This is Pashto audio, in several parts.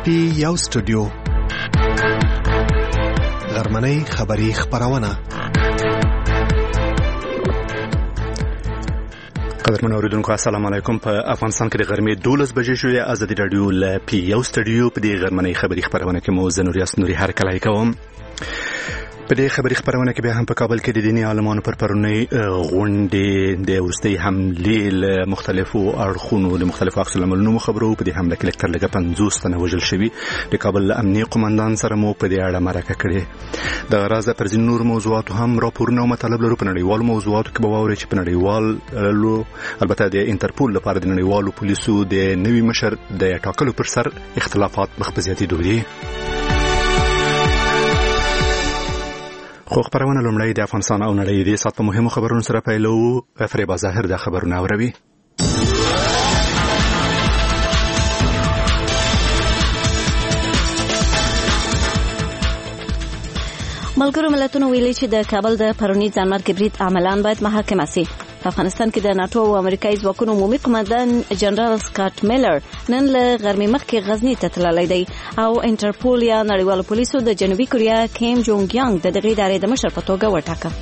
یو سټوډیو غرمنۍ خبری خبرونه. قدرمن اوریدونکو السلام علیکم. په افغانستان کې د غرمې 12 بجې شوې. ازادي رادیو ل پی یو سټوډیو په دې غرمنۍ خبری خبرونه کې مو زنوریاس نوري هر کله کوم. په دې خبری خبرونه کې به هم په کابل کې د دیني عالمانو پر پرونی غونډې د ورستي حملې له مختلفو اړخونو د مختلفو عکس العملونو خبرو. په دې حمله کې لکتر لګه 50 تنه وژل شوي. د کابل امنیه قومندان سره مو په دې اړه مرکه کړې. د غرازه پر ځینو نور موضوعاتو هم راپورونه او مطالب لرو. په نړیوالو موضوعاتو کې به واورئ چې په نړیوال البته د انټرپول لپاره د نړیوالو پولیسو د نوي مشر د ټاکلو پر سر اختلافات مخ په زیاتېدو دي. خو خبرونه لومړی د افغانستان او نړۍ د سات په مهمو خبرونو سره پیلو. فریبا ظاهر د خبرونه اوروي. ملګرو ملتونو ویلي چې د کابل د پرونی ځانمرګي برید عملاً باید محاکمه شي. په افغانستان کې د ناتو او امریکایي ځواکونو عمومي قومندان جنرال سکاټ میلر نن له غرمې مخکې غزني ته تللی دی او انټرپول یا نړیوالو پولیسو د جنوبي کوریا کیم جونګ یانګ د دغې ادارې د مشر په توګه وټاکه.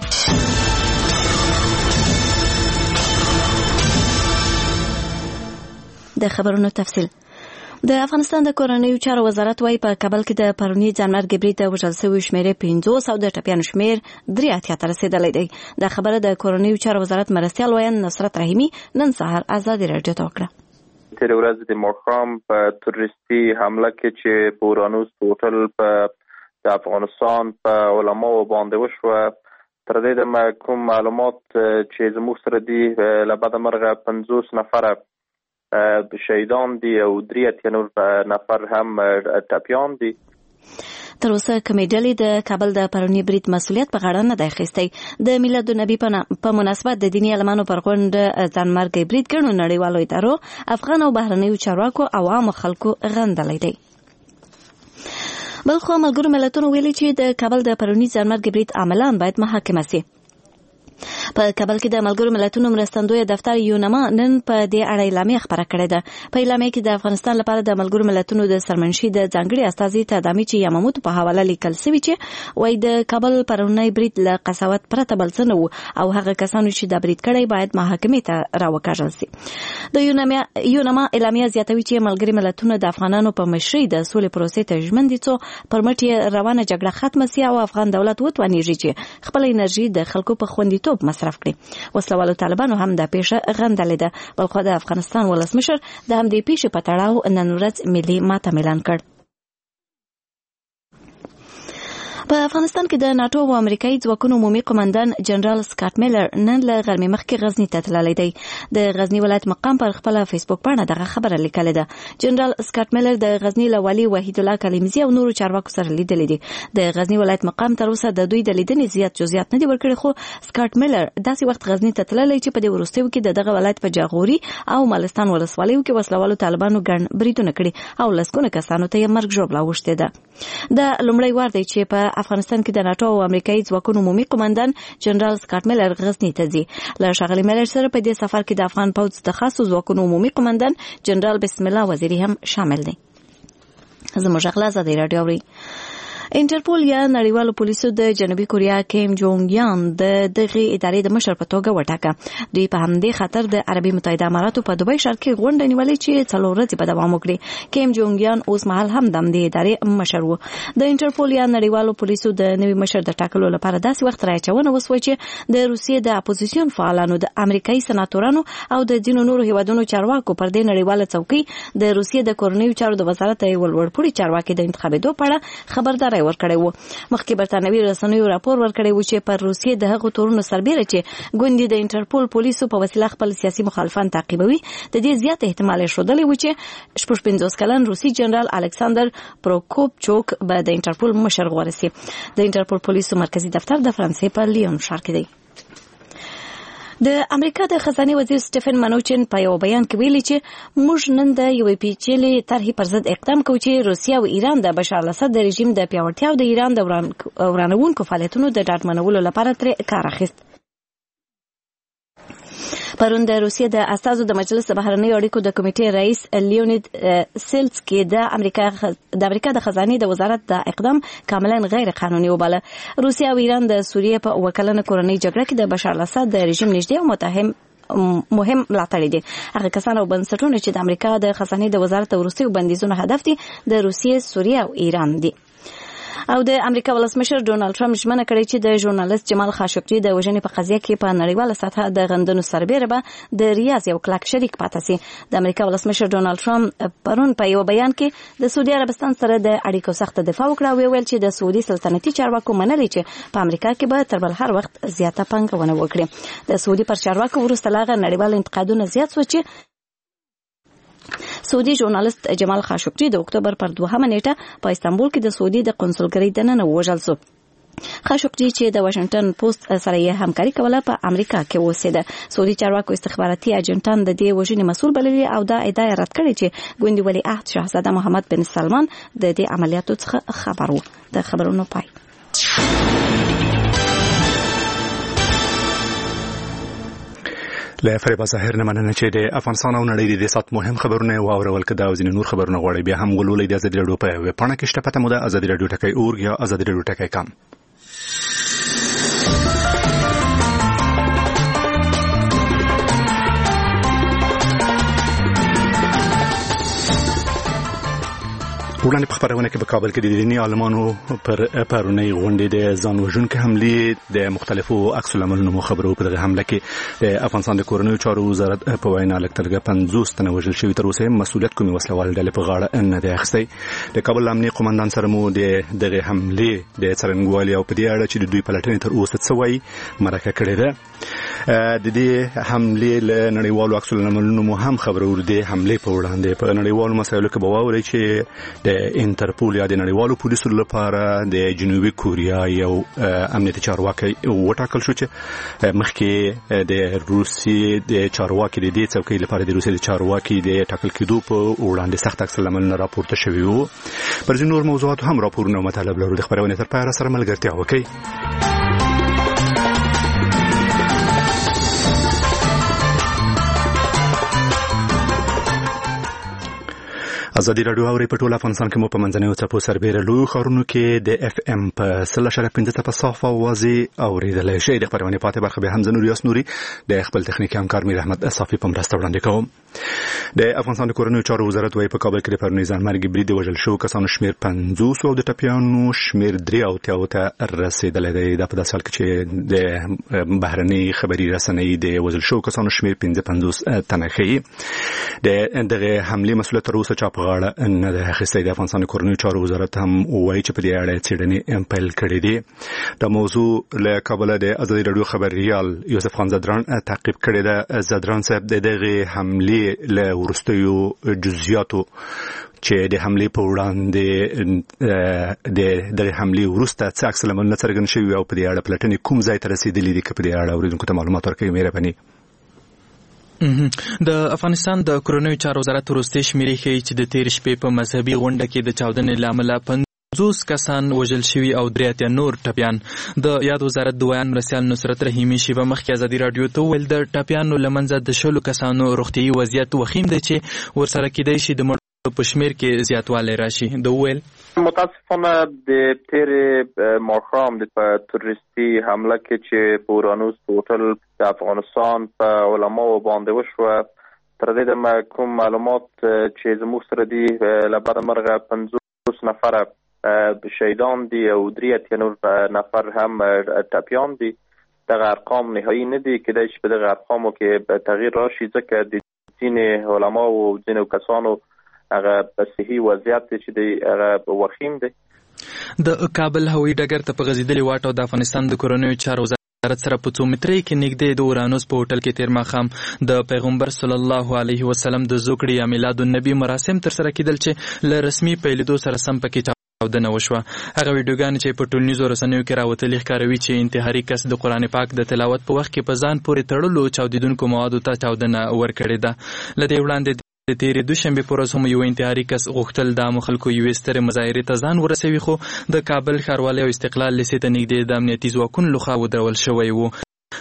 د خبرونو تفصیل. د افغانستان د کورنیو چارو وزارت وايي په کابل کې د پرونی ځانمرګي برید د وژل شویو شمېر 500 او د ټپیانو شمېر 83 ته رسیدلی دی. د خبره د کورنیو چارو وزارت مرستیال وایي نصرت رحیمي نن سهار ازادي رادیو ته وکړه. تیر ورځ د ماښام په تروریستي حمله کې چې په اورانوس هوټل په د افغانستان په علماو باندې وشوه، تر دې د کوم معلومات چې زموږ سره دي له بده مرغه 50 نفره شهیدان دي او 3 نور نفر هم ټپیان دي. تر اوسه کومې ډلې د کابل د پرونی برید مسؤلیت په غاړه نه دی اخیستی. د میلاد النبی په مناسبت د دیني عالمانو پر غونډه ځانمرګي برید ګڼو نړیوالو ادارو افغان او بهرنیو چارواکو او عام خلکو غندلی دی. بلخو ملګرو ملتونو ویلي چې د کابل د پرونی ځانمرګي برید عملاً باید محاکمه شي. په کابل کې د ملګرو ملتونو مرستندوی دفتر یونما نن په دې اړه اعلامیه خبره کړې ده. په اعلامیه کې د افغانستان لپاره د ملګرو ملتونو د سرمنشي د ځانګړي استازي تدامي چې یاماموتو په حواله لیکل شوی چې وایي د کابل پرونی برید له قساوت پرته بل څه نه و او هغه کسانو چې د برید کړی باید محاکمې ته راوکاږل شي. د یونما اعلامیه زیاتوي چې ملګري ملتونو د افغانانو په مشرۍ د سولې پروسې ته ژمن دي څو پر مټ روانه جګړه ختمه شي او افغان دولت وتوانیږي چې خپل انرژي د خلکو په خوندیتوب مصرف کړي. وسلوالو طالبانو هم د پیښه غندلې ده. بلخو د افغانستان ولسمشر د همدې پیښې په تړاو نن ورځ ملي ماتم اعلان کړ. په افغانستان کې د ناتو او امریکایي ځواکونو عمومي قومندان جنرال سکاټ میلر نن له غرمې مخکې غزني ته تللی دی. د غزني ولایت مقام پر خپل فیسبوک باندې دغه خبره لیکلې ده. جنرال سکاټ میلر د غزني له والي وحید الله کلیمزی او نورو چارواکو سره لیدلې دي. د غزني ولایت مقام تر اوسه د دوی د لیدنې زیات جزئیات نه دي ورکړي، خو سکاټ میلر داسې وخت غزني ته تللی چې په دې وروستیو کې دغه ولایت په جاغوري او مالستان ولسوالیو کې وسلوالو طالبانو ګڼ بریدونه کړي او لسګونه کسانو ته یې مرګ ژوبله اوښتې ده. د لومړی وار دی چې په افغانستان کې د ناتو او امریکایي ځواکونو عمومي قومندان جنرال سکاټ میلر غزني ته ځي. له ښاغلي میلر سره په دې سفر کې د افغان پوځ د خاصو ځواکونو عمومي قومندان جنرال بسم الله وزیری هم شامل دی. زموږ غلا ازادي رادیو اوري. انټرپول یا نړیوالو پولیسو د جنوبي کوریا کیم جونګ یان د دغه ادارې د مشر په توګه وټاکه. دوی په همدې خاطر د عربي متحده اماراتو په دوبۍ ښار کې غونډه نیولې چې 4 ورځې په دوام وکړي. کیم جونګ یان اوس مهال هم د همدې ادارې مشر و. د انټرپول یا نړیوالو پولیسو د نوي مشر د ټاکلو لپاره داسې وخت راچونه وسوه چې د روسیې د اپوزیسیون فعالانو، د امریکایي سناتورانو او د ځینو نورو هیوادونو چارواکو پر دې نړیواله څوکۍ د روسیې د کورنیو چارو د وزارت یو لوړپوړي چارواکي د انتخابېدو په اړه خبرداری ورکړی و. مخکې برتانوي رسنیو راپور ورکړی و چې پر روسیې د هغو تورونو سربیره چې ګوندې د انټرپول پولیسو په وسیله خپل سیاسي مخالفان تعقیبوي، د دې زیات احتمال ښودلی و چې 55 کلن روسي جنرال الکساندر پروکوپچوک به د انټرپول مشر غوره شي. د انټرپول پولیسو مرکزی دفتر د فرانسې په لیون ښار کې دی. د امریکا د خزانه وزیر سټیفن منوچن په یو بیان کې ویلي چې موږ نن د یو پیچلې طرحې پر ضد اقدام کوو چې روسیا او ایران د بشار الاسد د رژیم د پیاوړتیا او د ایران د ورانوونکو فعالیتونو د ډاډمنولو لپاره ترې کار اخیست. پرون د روسیې د استازو د مجلس د بهرنیو اړیکو د کمیټې رئیس لیونید سیلسکي د امریکا د خزانې د وزارت د اقدام کاملا غیر قانوني وباله. روسیا او ایران د سوریې په وکلنه کورنۍ جګړه کې د بشار الاسد د رژیم نږدې او مهم ملاتړي دي. هغه کسان او بنسټونه چې د امریکا د خزانې د وزارت وروستیو بندیزونو هدف دي د روسیې، سوریه او ایران دي. او د امریکا ولسمشر ډونالد ټرمپ ژمنه کړې چې د ژورنالیست جمال خاشقجي د وژنې په قضیه کې په نړیواله سطحه د غندنو سربېره به د ریاض یو کلک شریک پاتې شي. د امریکا ولسمشر ډونالد ټرمپ پرون په یو بیان کې د سعودي عربستان سره د اړیکو سخت دفاع وکړه او ویل چې د سعودي سلطنتي چارواکو منلي چې په امریکا کې به تر بل هر وخت زیاته پانګونه وکړي. د سعودي پر چارواکو وروسته لاغه نړیوال انتقادونه زیات شو چې سعودي ژورنالیست جمال خاشقجي د اکتوبر پر 2 نیټه په استانبول کې د سعودي د قونسلګرۍ دننه وژل شو. خاشقجي چې د واشنگټن پوسټ سره یې همکاري کوله په امریکا کې اوسېده. سعودي چارواکو استخباراتي اجنټان د دې وژنې مسؤل بللي او دا ادعا رد کړې چې ګوندي ولیعهد شاهزاده محمد بن سلمان د دې عملیاتو څخه خبر و. د خبرونو پای. له فریبا ظاهر نه مننه چې د افغانستان او نړۍ د سات مهم خبرونه واورول کده او ځینې نور خبرونه غواړي بیا هم ولولې د ازادي رادیو په ویب پاڼه کې شته پته مو ده ازادي رادیو ټکی اورګ یا ازادي رادیو ټکی کام. وړاندې په خبرونه کې په کابل کې د دیني عالمانو پر پرونی غونډې د ځان وژونکو حملې د مختلفو عکس العملونو خبرو په دغه حمله کې د افغانستان د کورنیو چارو وزارت په وینا لکترګه 50 تنه وژل شوي، تر اوسه مسؤلیت کومي وسلوال ډلې په غاړه نه دی اخیستی. د کابل امنیه قومندان سره مو دغه حملې د څرنګوالي او په دې اړه چې د دوی پلټنې تر اوسه څه وایي مرکه کړې ده. د دې حملې له نړیوالو عکس العملونو مو هم خبرو ورده حملې په وړاندې په نړیوالو مسایلو کې بواوري چې د انټرپول یا د نړیوالو پولیسو لپاره د جنوبي کوریا یو امنیتي چارواکي وټاکل شو چې مخکې د روسي د چارواکي د دې څوکۍ لپاره د روسي د چارواکي د ټاکل کېدو په وړاندې سخت عکس العملونه راپورته شوي وو. پر ځینو نور موضوعات هم راپورونه مطالب لرو. د خبرونه تر پایه سره ملګرتیا وکړئ. ازادي رادیو اوري په ټول افغانستان کې مو په منځنیو څپو سربېره لوی ښارونو کې د اف ام په 0.5 په صافه واضح اوریدلای شي. د خبرونه پاتې برخه به حمزه نوریاس نوري د خپل تخنیکی همکار میر احمد صافي په مرسته وړاندې کوم. د افغانستان د کورنیو چارو وزارت وايي په کابل کې پر نيزان مرګ برید وژل شو کسانو شمیر 50 او د ټپیانو شمیر 3 ته رسیدلی دی. د په داسې حال کې چې د بهرني خبري رسنۍ د وژل شو کسانو شمیر 55 تنه ښيي. دغه حمله مسؤلیت تر اوسه چا په غاړه نه ده اخیستی. د افغانستان د کورنیو چارو وزارت هم وایي چې په دې اړه څېړنې پیل کړې دي. د موضوع له کابل د ازادي رادیو خبريال یوسف خان زدران تعقیب کړی ده. زدران صاحب دغه حمله له ورستیو جزئیاتو چې د حمله په وړاندې د حمله ورسته څه عکس العملونه څرګند شوي او په دې اړه پلټنې کوم ځای ته رسیدلې دي که په دې اړه اوریدونکو ته معلومات ورکوي مهرباني. د افغانستان د کورنیو چارو وزارت وروستي شمیرې ښیي چې د تیر شپې په مذهبي غونډه کې د چاودنې له امله 50 کسان وژل شوي او 3 نور ټپیان. د یاد وزارت د ویان مرستیال نصرت رحیمي شیبه مخکې ازادي رادیو ته ویل د ټپیانو له منځه د 10 کسانو روغتیايي وضعیت وخیم دی چې ورسره کېدای شي د مړو په شمیر کې زیاتوالی راشي. د ویل متاسفانه د تیر ماښام د تروریستي حمله کې چې په اورانوس هوټل د افغانستان په علماو باندې وشوه تر دې دمه کوم معلومات چې زموږ سره دي له بده مرغه 50 نفره شهیدان دي او 3 نور نفر هم ټپیان دي. دغه ارقام نهایی نه دي کېدای شي په دغه ارقامو کې تغییر راشي ځکه د ځینې علما او ځینې کسانو هغه په صحي وضعیت چې دی هغه وخیم دی. د کابل هوایي ډګر ته په غځېدلي واټ او د افغانستان د کورنیو چارو وزارت سره په 2 مترۍ کې نږدې د اورانوس په هوټل کې تیر ماښام د پیغمبر صلی الله علیه وسلم د زوکړې یا میلاد النبی مراسم تر سره کېدل چې له رسمي پیلېدو سره سم پکې چاودنه وشوه. هغه ویډیوګانې چې په ټولنیزو رسنیو کې راوتلي ښکاروي چې انتحاري کس د قرآن پاک د تلاوت په وخت کې په ځان پورې تړلو چاودېدونکو موادو ته چاودنه ورکړې ده. له دې وړاندې د تیرې دوشنبې په ورځ هم یو انتحاري کس غوښتل د عامو خلکو یوې سترې مظاهرې ته ځان ورسوي خو د کابل ښاروالۍ او استقلال لیسې ته نږدې د امنیتي ځواکونو لخوا ودرول شوی و.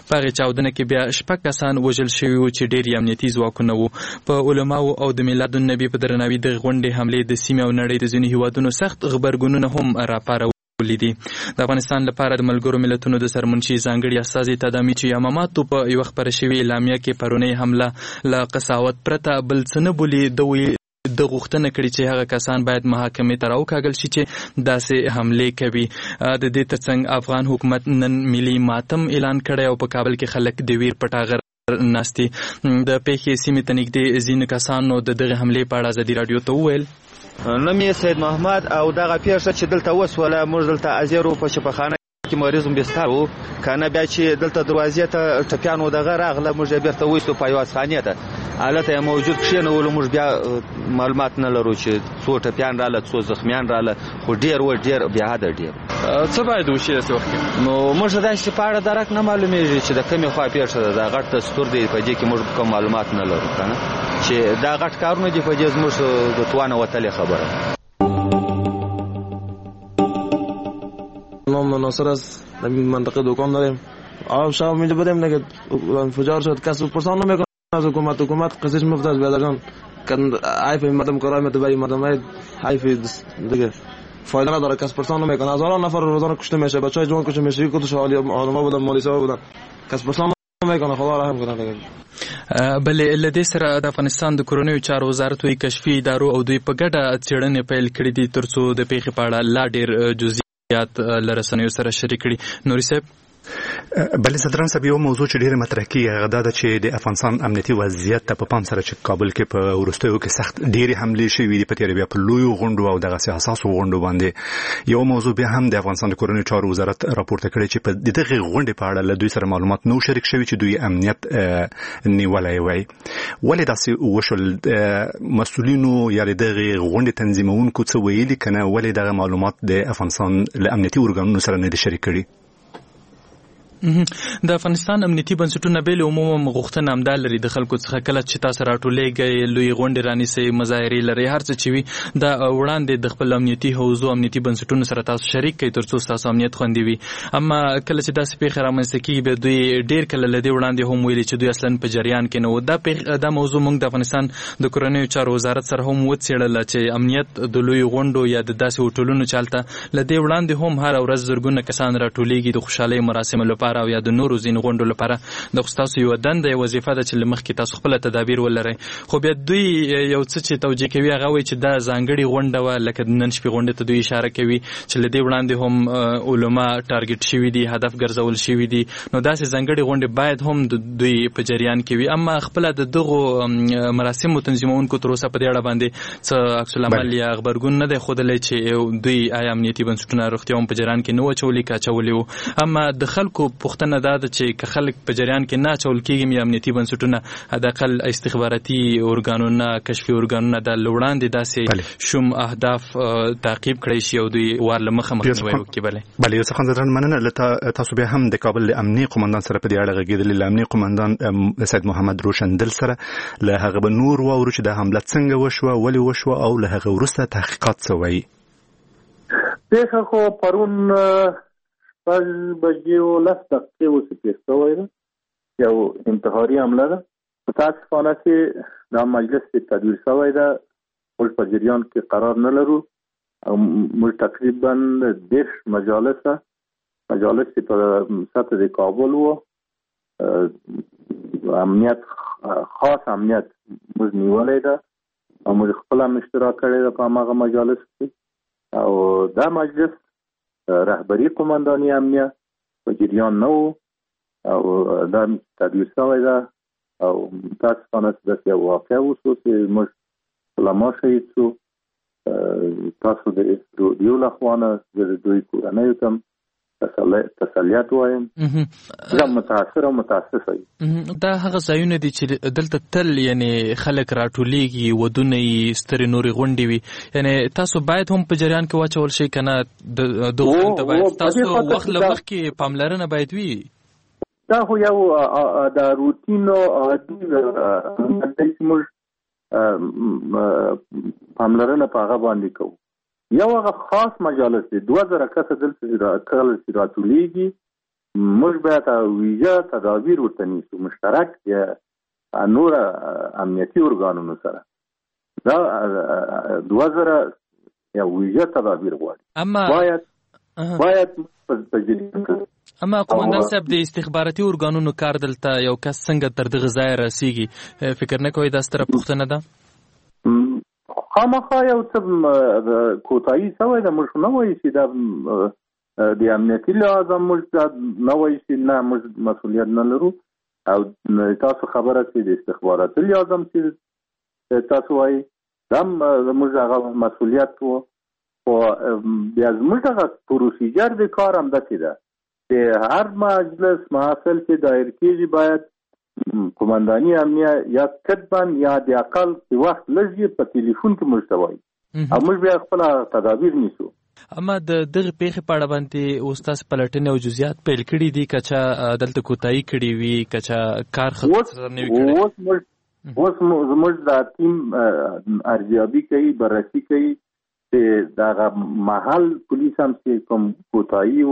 په هغې چاودنه کې بیا 6 کسان وژل شوي وو چې ډېر امنیتي ځواکونه وو. په علماو او د میلاد النبي په درناوي د غونډې حملې د سیمې او نړۍ د ځینو هیوادونو سخت غبرګونونه هم راپارولي دي. د افغانستان لپاره د ملګرو ملتونو د سرمنشي ځانګړي استازي تدامیچو یاماماتو په یوه خپره شوې اعلامیه کې پرونۍ حمله له قساوت پرته بل څه نه بولي. د غوښتنه کړې چې هغه کسان باید محاکمې ته راوکاږل شي چې داسې حملې کوي. د دې ترڅنګ افغان حکومت نن ملي ماتم اعلان کړی او په کابل کې خلک د ویر په ټاغر ناستي. د پیښې سیمې ته نږدې ځینو کسانو د دغې حملې په اړه ازادي راډیو ته وویل نوم یې سید محمد او دغه پیښه چې دلته وسوله موږ دلته ازیرو په شفاخانه کې مریض بستر وو کنه بیا چې دلته دروازې ته ټپیانو دغه راغله موږ بیرته وایستو په یوه خانې ته حالت یې موجود کښېنولو موږ بیا معلومات نه لرو چې څو ټپیان راله څو زخمیان راله خو ډېر بیا حده ډېر څه باید وشي داسې وخت کې نو موږ داسې په اړه درک نه معلومیږي چې د کومې خوا پیښه ده دا غټ دستور دی په دې کې موږ کوم معلومات نه لرو کنه چې دا غټ کارونه دي په دې زموږ د توانه وتلې خبره. نام ناصر است در این منطقه دکان داریم. شب اینجا بودیم که انفجار شد کسی پرسان نمیکنه از حکومت قصهش مفت است برادر جان حیف مردم کارای متبری مردم حیف دیگه فایده نداره کس پرسان نمیکنه. هزاران نفر روزانه کشته میشه بچهای جوان کشته میشه کدوش عالم‌ها بودن مالیسا بودن کس پرسان نمیکنه خدا رحم کنه دیگه. بلې له دې سره د افغانستان د کورنیو چارو وزارت وایي کشفي ادارو او دوی په ګډه څېړنې پیل کړي دي ترڅو د پیښې په اړه لا ډېر جزئیات له رسنیو سره شریک کړي. نوري صاحب بلې صدران صاحب یو موضوع چې ډېره مطرح کېږي هغه دا ده چې د افغانستان امنیتي وضعیت ته په پام سره چې کابل کې په وروستیو کې سخت ډېرې حملې شوي دي په تېره بیا په لویو غونډو او دغسې حساسو غونډو باندې. یو موضوع بیا هم د افغانستان د کورنیو چارو وزارت راپورته کړی چې په دغې غونډې په اړه له دوی سره معلومات نو شریک شوي چې دوی امنیت نیولی وای. ولې داسې وشول؟ مسؤلینو یا د دغې غونډې تنظیمونکو څه ویلي که نه ولې دغه معلومات د افغانستان له امنیتي ارګانونو سره نه دي شریک کړي؟ د افغانستان امنیتي بنسټونه بیل عموما غوښتنه همدا لري د خلکو څخه کله چې تاسو راټولېږئ لوی غونډې رانیسئ مظاهرې لرئ هر څه چې وي دا وړاندې د خپل امنیتي حوزو امنیتي بنسټونو سره تاسو شریک کړئ ترڅو ستاسو امنیت خوندي وي. اما کله چې داسې پیښې رامنځته کېږي بیا دوی ډېر کله له دې وړاندې هم ویلي چې دوی اصلا په جریان کې نه وو. دا موضوع موږ د افغانستان د کورنیو چارو وزارت سره هم وڅېړله چې امنیت د لوی غونډو یا د داسې هوټلونو چې هلته له دې وړاندې هم هره ورځ زرګونه کسان راټولېږي د خوشحالۍ مراسمو لپاره او یا د نورو ځینو غونډو لپاره. د خو ستاسو یوه دنده یې وظیفه ده چې له مخکې تاسو خپله تدابیر ولرئ. خو بیا دوی یو څه چې توجیه کوي هغه وایي چې دا ځانګړې غونډه وه لکه د نن شپې غونډې ته دوی اشاره کوي چې له دې وړاندې هم علما ټارګټ شوي دي هدف ګرځول شوي دي نو داسې ځانګړې غونډې باید هم د دوی په جریان کې وي. اما خپله د دغو مراسمو تنظیمونکو تر اوسه په دې اړه باندې څه عکس العمل یا غبرګون نه دی ښودلی چې دوی آیا امنیتي بنسټونه رښتیا هم په جریان کې نه و اچولي که اچولي وو. اما د خلکو پوښتنه دا ده چې که خلک په جریان کې نه اچول کېږي یا امنیتي بنسټونه حداقل استخباراتي ارګانونه کشفي ارګانونه د له وړاندې داسې شوم اهداف تعقیب کړی شي او دوی وار له مخه مخنیوی وکړي. بله یوسف خان زدران مننه له تاسو بیا هم د کابل د امنیي قمندان سره په دې اړه غږېدلي له امنیي قمندان سید محمد روشندل سره له هغه به نور واورو چې دا حمله څنګه وشوه ولې وشوه او له هغه وروسته تحقیقات څه وایي. پیښه خو پرون 5:10 دقیقې اوسې پیښ شوی ده یو انتحاري حمله ده. متاسفانه چې دا مجلس تدویر شوی ده موږ په جریان کې قرار نه لرو او موږ تقریبا 10 مجالس چې په سطح د کابل و امنیت خاص امنیت موږ نیولی ده او موږ خپل هم اشتراک کړی ده په هماغه مجالس کې او دا مجلس رهبری قماندانی امنیه په جریان نه و او دا تدویر شوی ده او متاسفانه داسې یو واقع وشو چې موږ علما شهید شو. تاسو د یو له خوا نه د دوی کورنیو ته تسلیت وایم. زه متاثر او متاسفه یم. دا هغه ځایونه دي چې دلته تل یعنې خلک راټولېږي ودونه یې سترې نورې غونډې وي یعنې تاسو باید هم په جریان کې واچول شئ که نه دغو ته باید تاسو وخت له مخکې پاملرنه باید وي. دا خو یو د روتین او عادي چې موږ پاملرنه په هغه باندې کوو. یو هغه خاص مجالس دي 2000 کسه دلته راټولېږي موږ باید ویژه تدابیر ورته نیسو مشترک یا نور امنیتي ارګانونو سره دا 2000 یا ویژه تدابیر غواړي باید اما قومندان صاحب د استخباراتي ارګانونو کار دلته یو کس څنګه تر دغه ځای رسیږي فکر نه کوئ دا ستره پوښتنه ده خامخا یو څه کوتاهي شوی ده موږ نه وایو چې دا د امنیتي لحاظه موږ نه وایو چې نه موږ مسؤلیت نه لرو او تاسو خبره چې د استخباراتي لحاظه چې تاسو وایي دا موږ هغه مسؤلیت و خو بیا زموږ دغه پروسیجر د کار همداسې ده چې هر مجلس محافل چې دایر کېږي باید قماندانی امنیه یا کتباً یا د اقل په وخت لږ په ټلیفون کې موږ ته وایي او موږ بیا خپل تدابیر نیسو اما د دغه پیښې په اړه باندې استاد پلټنې او جزئیات پیل کړي دي کچا دلته کوتاهي کړي وي کچا کار ختم نه وي اوس زموږ د ټیم ارزیابي کوي بررسي کوي چې دغه محل پولیس هم چې کوم کوتاهي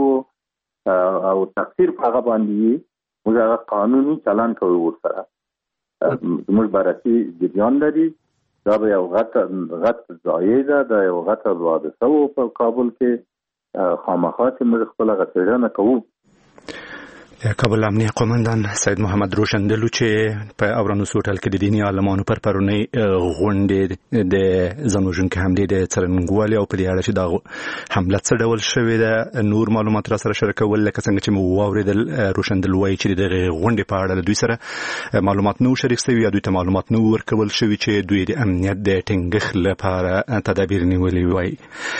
او تقصیر په هغه باندې موږ هغه قانوني چلن کوو ورسره زموږ بررسي جریان لري دا به یو غټ ځای ده دا یو غټه حادثه و په کابل کې خامخا چې موږ خپله هغه څېړنه کوو کابل امنیه قومندان سید محمد روشندلو چې په اورانوس هوټل کې د دیني عالمانو پر پرونی غونډې د ځان وژونکي حملې د څرنګوالي او په دې اړه چې دا حمله څه ډول شوې ده نور معلومات را سره شریکول لکه څنګه چې مو واورېدل روشندل وایي چې د غونډې په اړه دوی سره معلومات نو شریک شوي یا دوی ته معلومات نو ورکول شوي چې دوی د امنیت د ټینګښت لپاره تدابیر نیولي وایي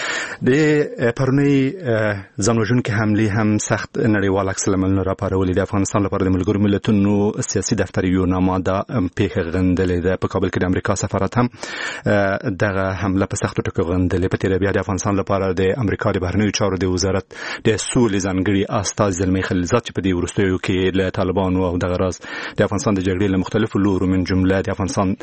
د پرونی ځان وژونکي حملې هم سخت نړیوال عکس العملونه راپارولي د افغانستان لپاره د ملګرو ملتونو سیاسي دفتر یو نامه دا پیښه غندلې ده په کابل کې د امریکا سفارت هم دغه حمله په سختو ټکو غندلې په تیر بیا د افغانستان لپاره د امریکا د بهرنیو چارو د وزارت د سولې ځانګړي استازي زلمي خلیلزاد چې په دې وروستیو کې له طالبانو او دغه راز د افغانستان د جګړې له مختلفو لورو من جمله د افغانستان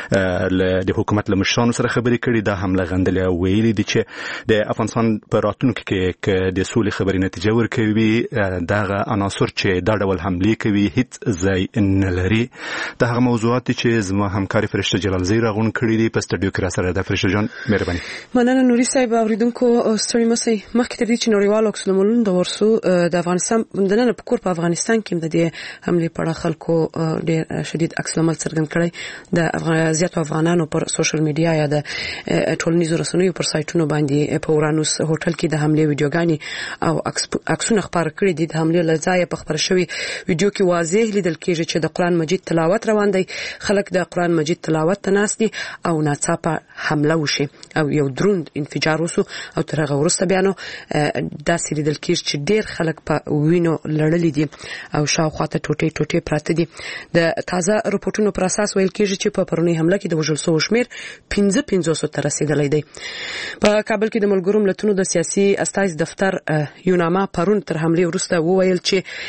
د حکومت له مشرانو سره خبرې کړي دا حمله غندلې او ویلي دي چې د افغانستان په راتلونکي کې د سولې خبرې نتیجه ورکوي دغه عناصر چې دا ډول حملې کوي هیڅ ځای نه لري دا هغه موضوعات چې زما همکاري فرشته جلال زی راغون کړی دي په سټډیو کې را سره د فرشته جان مهرباني مننه نوري صاحب اوریدونکو ستړي مسئ مخکې تر دې چې نړیوال عکس العملونه د ورسو د افغانستان د نن په کور په افغانستان کې د دې حملې په اړه خلکو ډېر شدید عکس العمل څرګند کړی د زیاتو افغانانو پر سوشل میډیا یا د ټولنیزو رسنیو پر سایټونو باندې په اورانوس هوټل کې د حملې ویډیوګانې او عکسونه خبر کړي دي د حملې لځای په خبر شوی ویډیو کې واضح لیدل کېږي چې د قرآن مجید تلاوت روان دی خلک د قرآن مجید تلاوت ته ناست دي او ناڅاپه حمله وشي او یو دروند انفجار وسو او تر هغه وروسته بیا نو داسې لیدل کېږي چې ډېر خلک په وینو لړلي دي او شاوخوا ته ټوټې پراته دي د تازه رپورټونو پر اساس ویل کېږي چې په پرونی حمله کې د وژل شوو شمېر 500 ته رسیدلی دی په کابل کې د ملګرو ملتونو د سیاسي استازي دفتر یو نامه پرون تر حملې وروسته وویل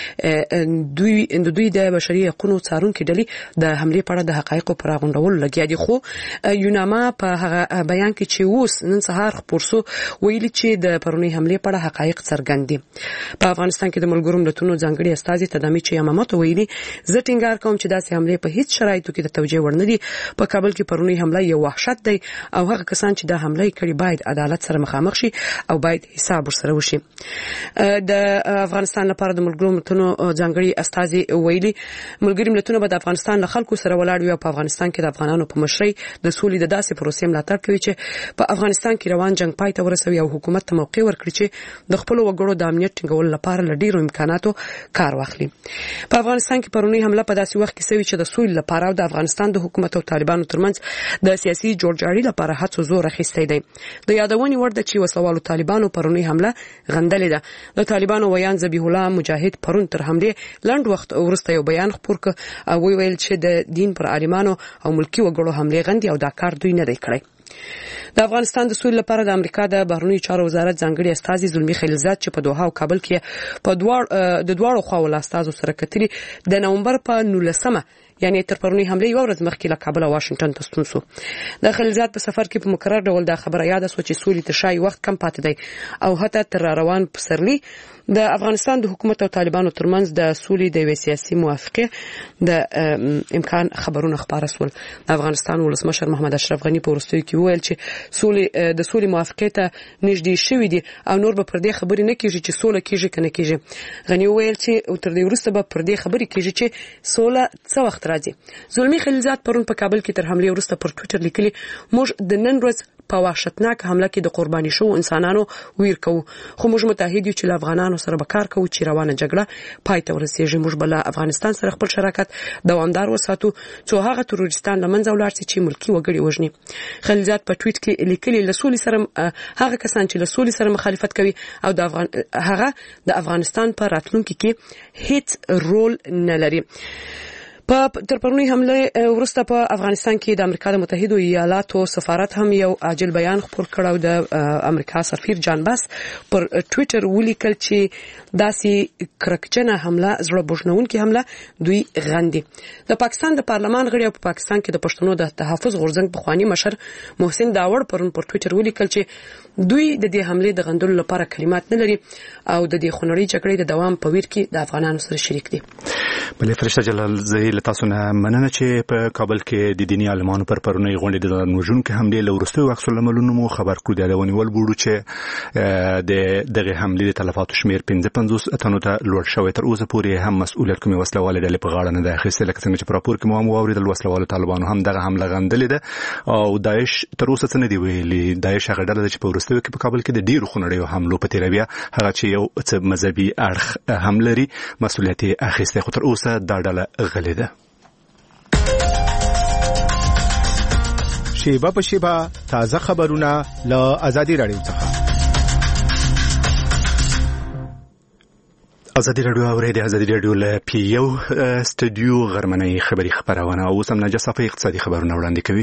چې دوی د بشري حقوقو څارونکو ډلې د حملې په اړه د حقایقو پر غونډولو لګیا دي خو یوناما په هغه بیان کې چې اوس نن سهار خبر شو ویلي چې د پرونی حملې په اړه حقایق څرګند دي په افغانستان کې د ملګرو ملتونو ځانګړي استازي تدامي چې امامت ویلي زه ټینګار کوم چې داسې حملې په هیڅ شرایطو کې د توجیه وړ نه دي په کابل کې پرونی حمله یو وحشت دی او هغه کسان چې د حمله کړي باید عدالت سره مخامخ شي او باید حساب ورسره وشي د افغانستان لپاره د ملګرو ملتونو ځانګړي استازي ویلي ملګري ملتونه به د افغانستان له خلکو سره ولاړ وي او په افغانستان کې د افغانانو په مشرۍ د سولې د داسې پروسې ملاتړ کوي چې په افغانستان کې روان جنگ پای ته ورسوي او حکومت ته موقع ورکړي چې د خپل وګړو د امنیت ټینګولو لپاره له ډیرو امکاناتو کار واخلي په افغانستان کې پرونی حمله په داسې وخت کې شوې چې د سولې لپاره او د افغانستان د حکومت او طالبانو ترمنځ د سیاسي جوړجاړي لپاره هڅو زور اخیستی دی د یادونې وړ ده چې وسوالو طالبانو پرونی حمله غندلې ده د طالبانو ویان ذبیح الله مجاهد پرون تر حمله لنډ وخت وروسته یو بیان خپور ک او ویل چې د دین پر عالمانو او ملکی وګړو حمله غندي او دا کار دوی نه دی کړی د افغانستان د سولې لپاره د امریکا د بهرنیو چارو وزارت ځانګړي استازي زلمي خلیلزاد چې په دوحه او کابل کې په دواړو خواو له استازو سره کتري د نومبر په 19مه یعنی تر پرونی حمله یو ورځ مخکې له کابل او واشنگټن ته ستون شو. د خلیلزاد په سفر کې په مقرر ډول دا خبره یاد شوه چې سولې ته شای وخت کم پاتې دی او حتی تر روان پسرلی د افغانستان د حکومت او طالبانو ترمنځ د سولې د سیاسي موافقه د امکان خبرونه خبره سول. افغانستان ولسمشر محمد اشرف غنی په ورستیو کې ویل چې د سولې موافقه ته نږدې شوې دي او نور به پر دې خبرې نه کیږي چې سوله کیږي کنه کیږي. غنی ویل چې تر دې وروسته به پر دې خبرې کیږي چې سوله څه وخت راځي. زلمی خلیلزاد پرون په کابل کې تر حمله وروسته پر ټوئیټر لیکلي موږ د نن ورځ په وحشتناک حمله کې د قرباني شو انسانانو ویر کوو خو موږ متحد یو چې افغانانو سره به کار کوو چې روانه جګړه پای ته ورسیږي. موږ بل افغانستان سره خپل شراکت دوامدار وساتو څو هغه تروریستان لمنځه ولاړ شي چې ملکی وګړي وژني. خلیلزاد په ټویټ کې لیکلي لسولي سره هغه کسان چې لسولي سره مخالفت کوي او هغه د افغانستان په راتلونکي کې هیڅ رول نه لري. په تر پرونی حمله ورسته په افغانستان کې د امریکا د متحده ایالاتو سفارت هم یو عاجل بیان خپور کړو. د امریکا سفیر جان باس پر ټوئیټر ولیکل چې داسې کرکجنه حمله زړه بوجنونکې حمله دوی غندي. د پاکستان د پارلمان غړي په پاکستان کې د پښتنو د تحفظ غورځنګ بخوانی مشر محسن داوړ پرون پر ټوئیټر ولیکل چې دوی د دې حمله د غندلو لپاره کلمات نه لري او د دې خونړۍ جګړې د دوام په ویر کې د افغانانو سره شریک دي. بلې فرشته جلال زهیر له تاسو نه مننه چې په کابل کې د دینی عالمانو پر پرونی غونډې د نوجونکو حمله له وروستیو عکس العملونو مو خبر کړو. د ونیول بورو چې دغه حمله د تلفاتو شمیر 55 تنو ته لوړ شوی. تر اوسه پورې هم مسؤلیت کومې وسلواله ډلې په غاړه نه ده اخیستل. لکه څنګه چې په راپور کې مو هم واوریدل وسلواله طالبانو هم دغه حمله غندلې ده او داعش تر اوسه څه نه دی ویلي. داعش هغه ډله چې په وروستیو کې په کابل کې د ډیرو خونړیو حملو په تیروي هغه چې یو څه مذهبي اړخ هم لري مسؤلیت اخیسته خو تر اوسه دا ډله غلې ده. شیبه په شیبه تازه خبرونه له ازادي رادیو څخه. ازادي رادیو اورېدي. ازادي رادیو له پیو استودیو غرمنۍ خبری خبرونه او سم نجصه په اقتصادي خبرونه وړاندې کوي.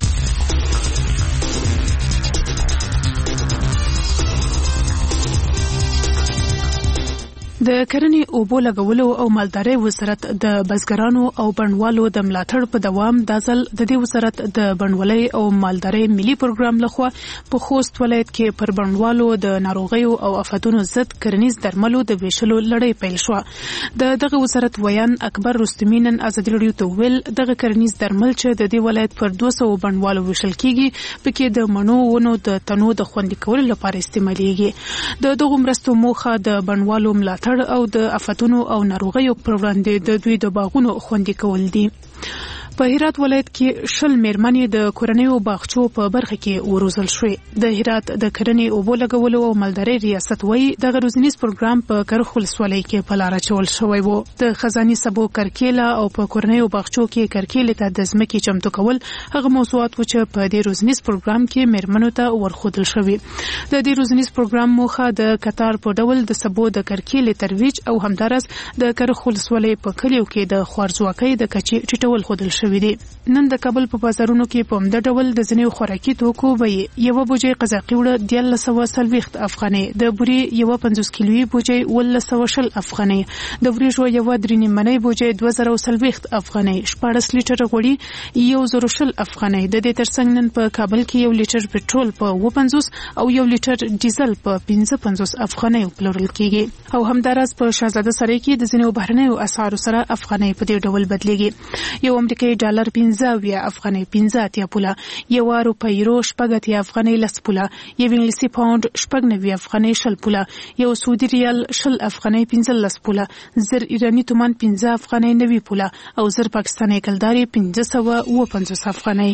د کرنې اوبو لګولو او مالدارۍ وزارت د بزګرانو او بڼوالو د ملاتړ په دوام د ځل د دې وزارت د بڼوالۍ او مالدارۍ ملي پروګرام لخوا په خوست ولایت کې پر بڼوالو د ناروغیو او آفاتونو ضد کرنیز درملو د ویشلو لړۍ پیل شو. دغه وزارت ویان اکبر رستمینن ازادي رادیو ته ویل دغه کرنیز درمل چې د دې ولایت پر 200 بڼوالو ویشل کیږي پکې د منو ونو د تنو د خوندي کولو لپاره استعمالېږي. دغه مرستو موخه د بڼوالو ملاتړ او د آفاتونو او ناروغیو پر وړاندې د دوی د باغونو خوندي کول دي. په هرات ولایت کې شل میرمنې د کورنیو باغچو په برخه کې وروزل شوې. د هرات د کرنې اوبو لګولو او مالدارۍ ریاست وایي دغه روزنیز پروګرام په کرخ ولسوالۍ کې په لاره چول شوی وو. د خزاني سبو کرکیله او په کورنیو باغچو کې کرکیله ته د ځمکې چمتو کول هغه موضوعات و چې په دې روزنیز پروګرام کې میرمنو ته ورخودل شوی. د دې روزنیز پروګرام موخه د قطار په ډول د سبو د کرکیله ترویج او همدارس د کرخ ولسوالۍ په کلیو کې د خوارځواکۍ د کچې ټیټول خودل شوی. نن د کابل په بازارونو کې په همدا ډول د ځینو خوراکي توکو بیې یو بوجي قزاقي وړه 1340 افغانۍ، د بوري یو 50 کیلویي بوجي 1120 افغانۍ، د وریژو یو درې منۍ بوجي 2040 افغانۍ، 14 لیټر غوړي 1020 افغانۍ. د دې ترڅنګ نن په کابل کې 1 لیټر پټرول په 50 او 1 لیټر ډیزل په 55 افغانۍ پلورل کیږي. او همدارس په شاهزاده سرای کې د ځینو بهرنیو اسعارو سره افغانۍ په دې ډول بدلېږي. یو امریکایي ډالر 15 افغانۍ 15 پوله، یو روپۍ یورو 8 افغانۍ 10 پوله، یو انګلیسي پاوند 9 افغانۍ 10 پوله، یو سعودي ریال 10 افغانۍ 15 پوله، زر ایرانی تومان 15 افغانۍ 90 پوله او زر پاکستاني کلداري 550 افغانۍ.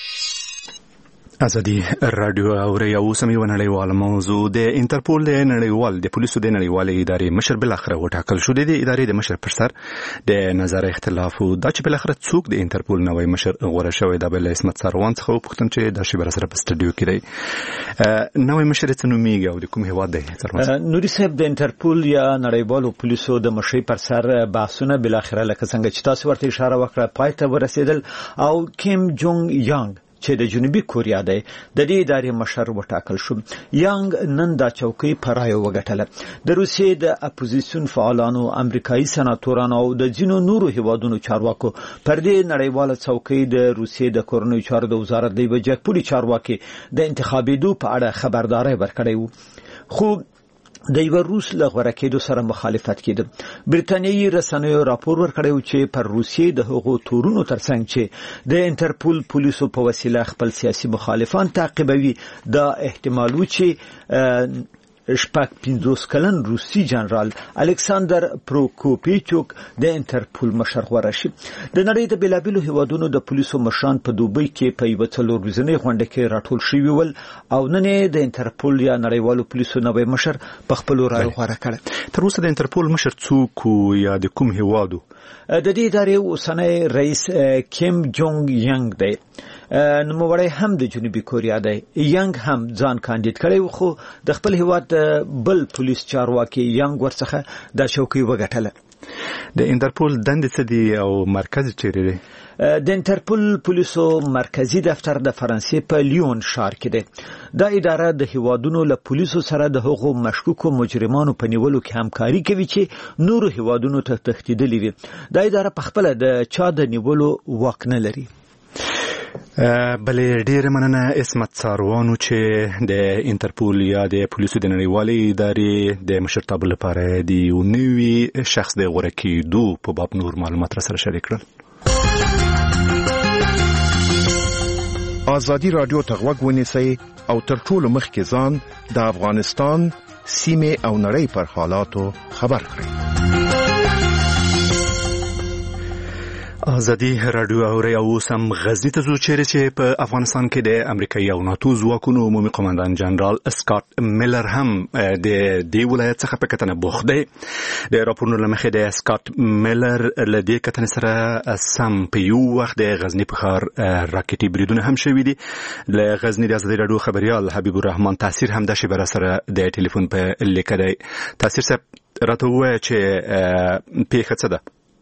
ازادي رادیو اوري او سمي ونړیوال موضوع د انټرپول د نړیوال د پولیسو د نړیوال ادارې مشر بل اخره وټاکل شو. د ادارې د مشر پر سر د نظر اختلاف او د چې بل اخره څوک د انټرپول نوې مشر غوړه شوی د بل اسمت سروان څخه وپوښتم چې د شی بر سره په سټډیو کې دی نوې مشر څه نوميږي او د کوم هیواد دی؟ نوري صاحب د انټرپول یا نړیوال پولیسو د مشر پر سر بحثونه بل اخره لکه څنګه چې تاسو ورته اشاره وکړه پای ته ورسېدل او کیم جونګ یانګ چې د جنوبي کوریا دی د دې ادارې مشر وټاکل شو. یانګ نن دا چوکۍ په رایو وګټله. د روسیې د اپوزیسیون فعالانو، امریکایي سناتورانو او د ځینو نورو هیوادونو چارواکو پر دې نړیواله چوکۍ د روسیې د کورنیو چارو د وزارت د یوه جګپوړي چارواکي د انتخابېدو په اړه خبرداری ورکړی و، خو د یو روس له غوړه کېدو سره مخالفت کېده. بریتانیایي رسنیو راپور ورکړی و چې پر روسیې د هغو تورونو ترڅنګ چې د انټرپول پولیسو په وسیله خپل سیاسي مخالفان تعقیبوي، دا احتمال و چې شپږ 50 کلن روسي جنرال الکساندر پروکوپیچوک د انټرپول مشر غوړه شي. د نړۍ د بیلابیلو هیوادونو د پولیسو مشران په دوبۍ کې په یوه 4 ورځنۍ غونډه کې راټول شوي ول او نن د انټرپول یا نړیوالو پولیسو نوی مشر په خپل رایو غوړه کړ. تر اوسه د انټرپول مشر څوک یا د کوم هیوادو؟ د دې ادارې اوسنی رئیس کیم جونګ یانګ دی. نوموړی هم د جنوبي کوریا دی. یانګ هم ځان کاندید کړی و، خو د خپل هیواد بل پولیس چارواکي یانګ ورڅخه دا چوکۍ وګټله. د انټرپول دندې څه دي او مرکز چیرې دی؟ د انټرپول پولیسو مرکزی دفتر د فرانسې په لیون ښار کې دی. دا اداره د هیوادونو له پولیسو سره د هغو مشکوکو مجرمانو په نیولو کې همکاري کوي چې نورو هیوادونو ته تښتېدلي وي. دا اداره په خپله د چا د نیولو واک نه لري. بلې ډېره مننه اسمت څاروانو چې د انټرپول یا د پولیسو د نړیوالې ادارې د مشرتابه لپاره د یو نوي شخص د غوره کېدو په باب نور معلومات را سره شریک کړل. ازادي رادیو ته غوږ ونیسئ او تر ټولو مخکې ځان د افغانستان سیمې او نړۍ پر حالاتو خبر کړئ. ازادي رادیو اوري او سم غزنی ته زو چیرې چې په افغانستان کې د امریکایي او ناتو ځواکونو عمومي قومندان جنرال سکاټ میلر هم د دې ولایت څخه په کتنه بوخت دی. د راپورونو له مخې د سکاټ میلر له دې کتنې سره سم په یو وخت د غزنی په ښار راکټي بریدونه هم شوي دي. له غزنی د ازادي رادیو خبريال حبیب الرحمن تاثیر هم د شبره سره د ټلیفون په لیکه دی. تاثیر صاحب راته ووایه چې پیښه څه ده؟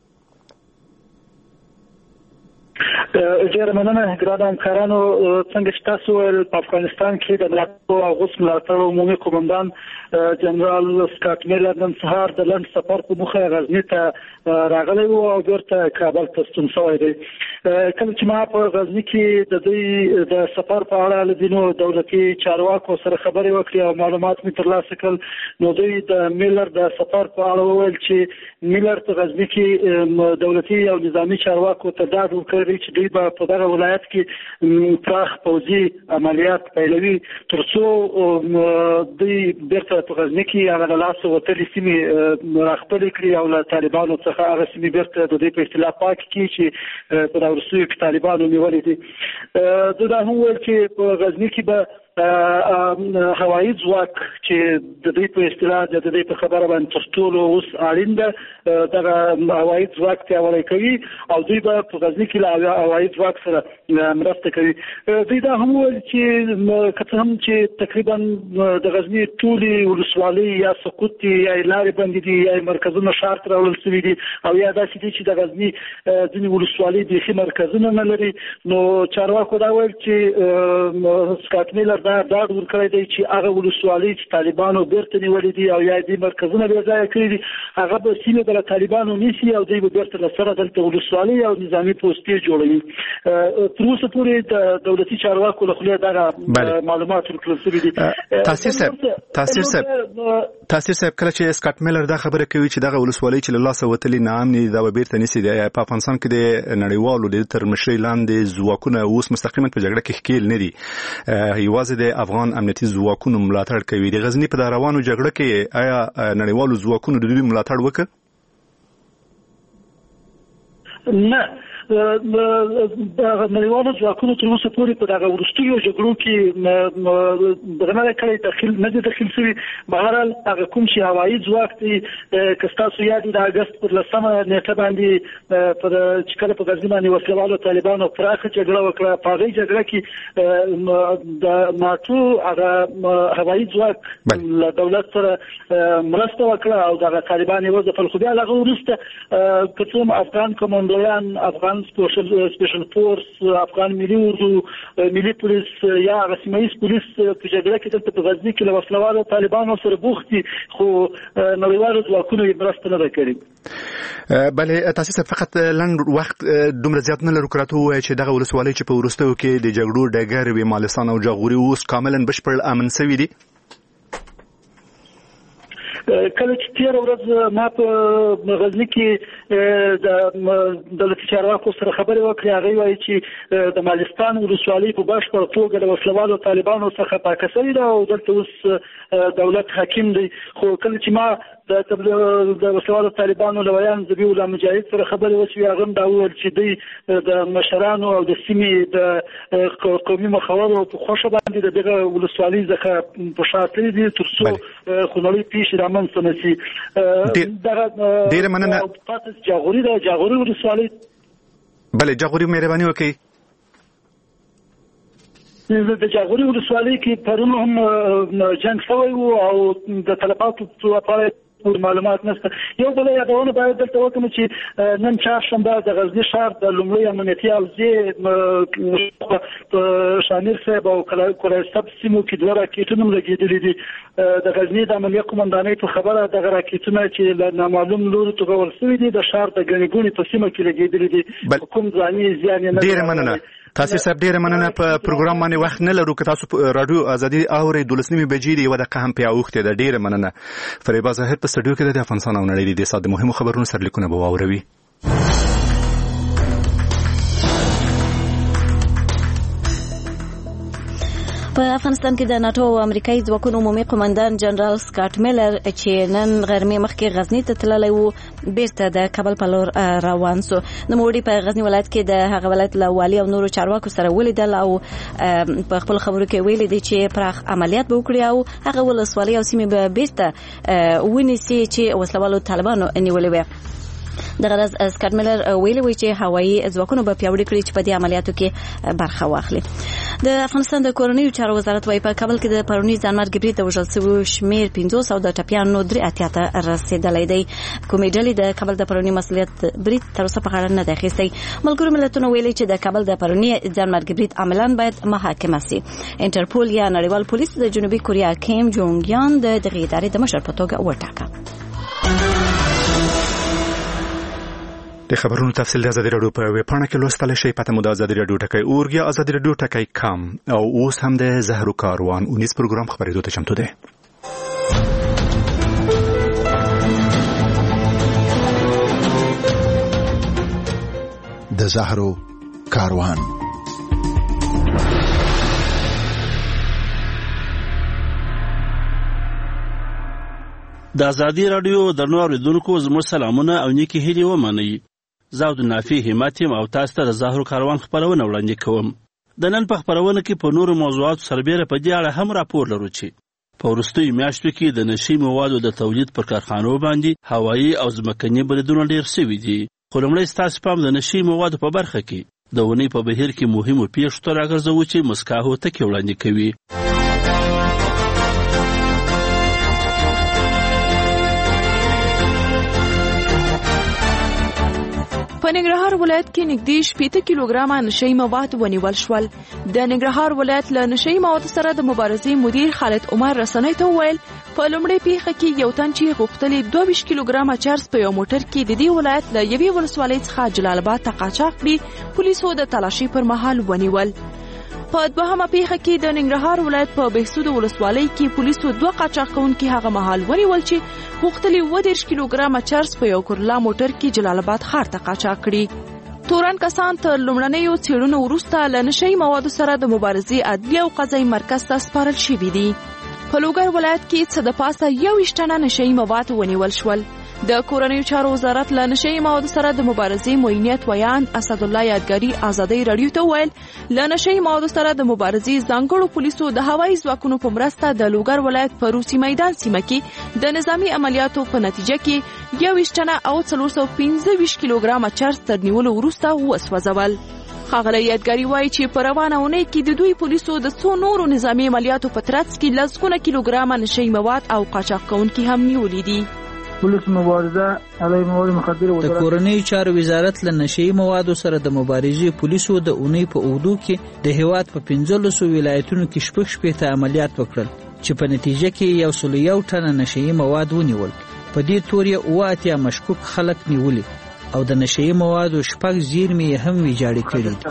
ډېر مننه ګرانو همکارانو. څنګه چې تاسو ویل په افغانستان کې د ناتو اغوست ملاتړ عمومي قومندان جنرال سکاټ میلر نن سهار د لنډ سفر په موخه غزنی ته راغلی و او بیرته کابل ته ستون شوی دی. کله چې ما په غزنی کې د دوی د سفر په اړه له ځینو دولتي چارواکو سره خبرې وکړې او معلومات مې ترلاسه کړل، نو دوی د میلر د سفر په اړه وویل چې میلر په غزنی کې دولتي او نظامي چارواکو ته ډاډ ورکړی چې دوی به په دغه ولایت کې پراخ پوځي عملیات پیلوي تر څو دوی بیرته په غزنی کې هغه له لاسه وتلې سیمې راخپلې کړي او له طالبانو څخه هغه سیمې بیرته د دوی په اصطلاح پاکې کړي چې په وروستیو کې طالبانو نیولې دي. دوی دا هم ویل چې په غزنی کې به هوایي ځواک چې د دوی په اصطلاح د دوی په خبره باندې تر ټولو اوس اړین ده دغه هوایي ځواک پیاوړی کوي او دوی به په غزنی کې له هوایي ځواک سره مرسته کوي. دوی دا هم ویل چې که څه هم چې تقریبا د غزنی ټولې ولسوالۍ یا سقوط دي یا لارې بندې دي یا مرکزونه ښار ته راوړل شوي دي او یا داسې دي چې د غزنی ځینې ولسوالۍ بیخي مرکزونه نه لري، نو چارواکو دا ویل چې سکاټ میلر دا ډاډ ورکړی دی چې هغه ولسوالۍ چې طالبانو بیرته نیولې دي او یا دې مرکزونه بې ځایه کړي دي هغه به سیمې به له طالبانو نیسي او دوی به بیرته له سره دلته ولسوالۍ او نظامي پوستې جوړوي. تر اوسه پورې د دولتي چارواکو له خولې دغه معلومات ورکړل شوي دي. تاثیر صاحب کله چې سکاټ میلر دا خبره کوي چې دغه ولسوالۍ چې له لاسه وتلې ناامنې دا به بیرته نیسي، په افغانستان کې د نړیوالو د تر مشرۍ لاندې ځواکونه اوس مستقیما په جګړه کې ښکېل نه دي، یوازې د افغان امنیتي ځواکونو ملاتړ کوي. د غزنی په روانو جګړه کې آیا نړیوالو ځواکونو د دوی ملاتړ وکړ؟ نه، نړیوالو ځواکونو تر اوسه پورې په دغه وروستیو جګړو کې دغه نه کړی داخل نه دي داخل شوي. بهرحال هغه کوم چې هوایي ځواک دی که ستاسو یاد د اګست پر 10 نیټه باندې پر چې کله په غزنی باندې وسلوالو طالبانو پراخه جګړه وکړه، په هغې جګړه کې د ناتو هغه هوایي ځواک له دولت سره مرسته وکړه او دغه طالبان یې وځپل، خو بیا له هغه وروسته که څه هم افغان کمانډویان افغان افغان سپیشل فورس، افغان ملي اردو، ملي پولیس یا سیمایي پولیس په جګړه کې دلته په غزني کې له وسلوالو طالبانو سره بوخت دي، خو نړیوالو ځواکونو یې مرسته نه ده کړې. بله تاسو فقط لنډ وخت دومره زیات نه لرو که راته ووایئ چې دغه ولسوالۍ چې په وروستیو کې د جګړو ډګر وي مالستان او جاغوري اوس کاملا بشپړ امن شوي دي؟ کله چې تیر ورځ ما په غزني کې د دولتي چارواکو سره خبرې وکړې، هغه وایي چې د مالستان ولسوالۍ په بشپړ توګه د وسلوالو طالبانو څخه پاکه شوې ده او دلته اوس دولت حاکم دی. خو کله چې ما د وسلوالو طالبانو لویان ذبیح الله مجاهد سره خبرې وشوې، هغه هم دا وویل چې دوی د مشرانو او د سیمې د قومي مخورو په خوښه باندې د دغه ولسوالۍ څخه په شا تللي دي تر څو خونړۍ پیښې رامنځته نه شي. ډېره مننه. جاغوري ولسوالۍ. بله جاغوري مهرباني وکړئ. د جاغوري ولسوالۍ کې پرون هم جنګ شوی و او د تلفاتو په معلومات نشته. یو بل یادونه باید دلته وکړم چې نن چهارشنبه د غزني ښار د لومړي امنیتي اوزې په شامیر صاحب او کلایستاب سیمو کې دوه راکېټونه هم لګېدلي دي. د غزني د عملیه قومندانۍ په خبره دغه راکېټونه چې له نامعلوم لوري توغول شوي دي د ښار د ګڼې ګوڼې په سیمه کې لګېدلي دي. کوم ځاني زیان یې نه. ډېره مننه تاسو صاحب، ډېره مننه. په پروګرام باندې وخت نه لرو که تاسو رادیو ازادي اورئ 12 بجې دی، یوه دقیقه هم پې اوښتې ده. ډېره مننه. فریبا زاهد په سټوډیو کې د افغانستان او نړۍ د ساده مهمو خبرونو سرلیکونه به واوروي. په افغانستان کې د ناتو او امریکایي ځواکونو عمومي قومندان جنرال سکاټ میلر چې نن غرمې مخکې غزني ته تللی و بیرته د کابل په لور روان سو. نوموړي په غزني ولایت کې د هغه ولایت له والي او نورو چارواکو سره ولیدل او په خپل خبرو کې ویلي دي چې پراخ عملیات به وکړي او هغه ولسوالۍ او سیمې به بیرته ونیسي چې وسلوالو طالبانو نیولې وي. دغه ورځ سکاټ میلر ویلي وی چې هوایي ځواکونه به پیاوړي کړي چې په دې عملیاتو کې برخه واخلي. د افغانستان د کورنیو چارو وزارت وايي په کابل کې د پرونی ځانمرګي برید د وژل شویو شمیر 500 د ټپیانو 83 ته رسیدلی دی. کومې ډلې د کابل د پرونی مسؤلیت برید تر اوسه په غاړه نه دی اخیستی. ملګرو ملتونو ویلي چې د کابل د پرونی ځانمرګي برید عملاً باید محاکمه شي. انټرپول یا نړیوال پولیس د جنوبي کوریا کیم جونګ یان د دغه ادارې د مشر په توګه وټاکه. د خبرونو تفصیل د ازادي راډیو په ویب پاڼه کې لوستلی شئ. پته مو د ازادي راډیو ټکی اورګ یا ازادي راډیو ټکی کام او اوس هم د زهرو کاروان 19 پروګرام خبرېدو ته چمتو دی. د زهرو کاروان. د ازادي راډیو درنو اوریدونکو زموږ سلامونه او نیکی هیلې ومنئ. زه عبدالنافع همت یم او تاسو ته د زهرو کاروان خپرونه وړاندې کوم. د نن په خپرونه کې په نورو موضوعاتو سربیره په دې اړه هم راپور لرو چې په وروستیو میاشتو کې د نشي موادو د تولید پر کارخانو باندې هوایي او ځمکني بریدونه ډېر شوي دي. خو لومړی ستاسو پام د نشي موادو په برخه کې د اونۍ په بهیر کې مهمو پیښو ته راګرځوو چې مسکاهو ټکي وړاندې کوي. په ننګرهار ولایت کې نږدې 80 کیلوګرامه نشئی مواد ونیول شول. د ننګرهار ولایت له نشئی موادو سره د مبارزې مدیر خالد عمر رسنۍ ته وویل په لومړۍ پیښه کې یو تن چې غوښتلې 22 کیلوګرامه چرس په یو موټر کې د دې ولایت له یوې ولسوالۍ څخه جلال آباد ته قاچاق کړي پولیسو د تلاشي پر مهال ونیول. په دوهمه پیښه کې د ننګرهار ولایت په بهسود ولسوالۍ کې پولیسو 2 قاچاق کوونکي هغه مهال ونیول چې غوښتلې 20 کیلوګرامه چرس په یو کورلا موټر کې جلال آباد ښار ته قاچاق کړي. تورن کسان تر لومړنیو څېړنو وروسته له نشئی موادو سره د مبارزې عدلي او قضایي مرکز ته سپارل شوي دي. په لوګر ولایت کې څه د پاسه 21 ټنه نشئی مواد ونیول شول. د کورنیو چارو وزارت له نشئی موادو سره د مبارزې معینیت ویان اسد الله یادګاری ازادي رادیو ته ویل له نشئی موادو سره د مبارزې ځانګړو پولیسو د هوایي ځواکونو په مرسته د لوګر ولایت په روسي میدان سیمه کې د نظامی عملیاتو په نتیجه کې 21 ټنه او 415 کیلوګرامه چرس تر نیولو وروسته وسوځول. ښاغلی یادګاری وایي چې په روانه اونۍ کې د دوی پولیسو د څو نورو نظامی عملیاتو په ترڅ کې لسګونه کیلوګرامه نشئی مواد او قاچاق کوونکي هم نیولي دي. پولیس مبارزه علیه مواد مخدر وزارت د کورنیو چارو وزارت له نشئی موادو سره د مبارزې پولیسو د اونۍ په اوږدو کې د هیواد په 15 ولایتونو کې شپږ عملیات وکړل چې په نتیجه کې 101 ټنه نشئی مواد ونیول. په دې تور یې 80 مشکوک خلک نیولي او د نشئی موادو 6 زیرمې هم ویجاړې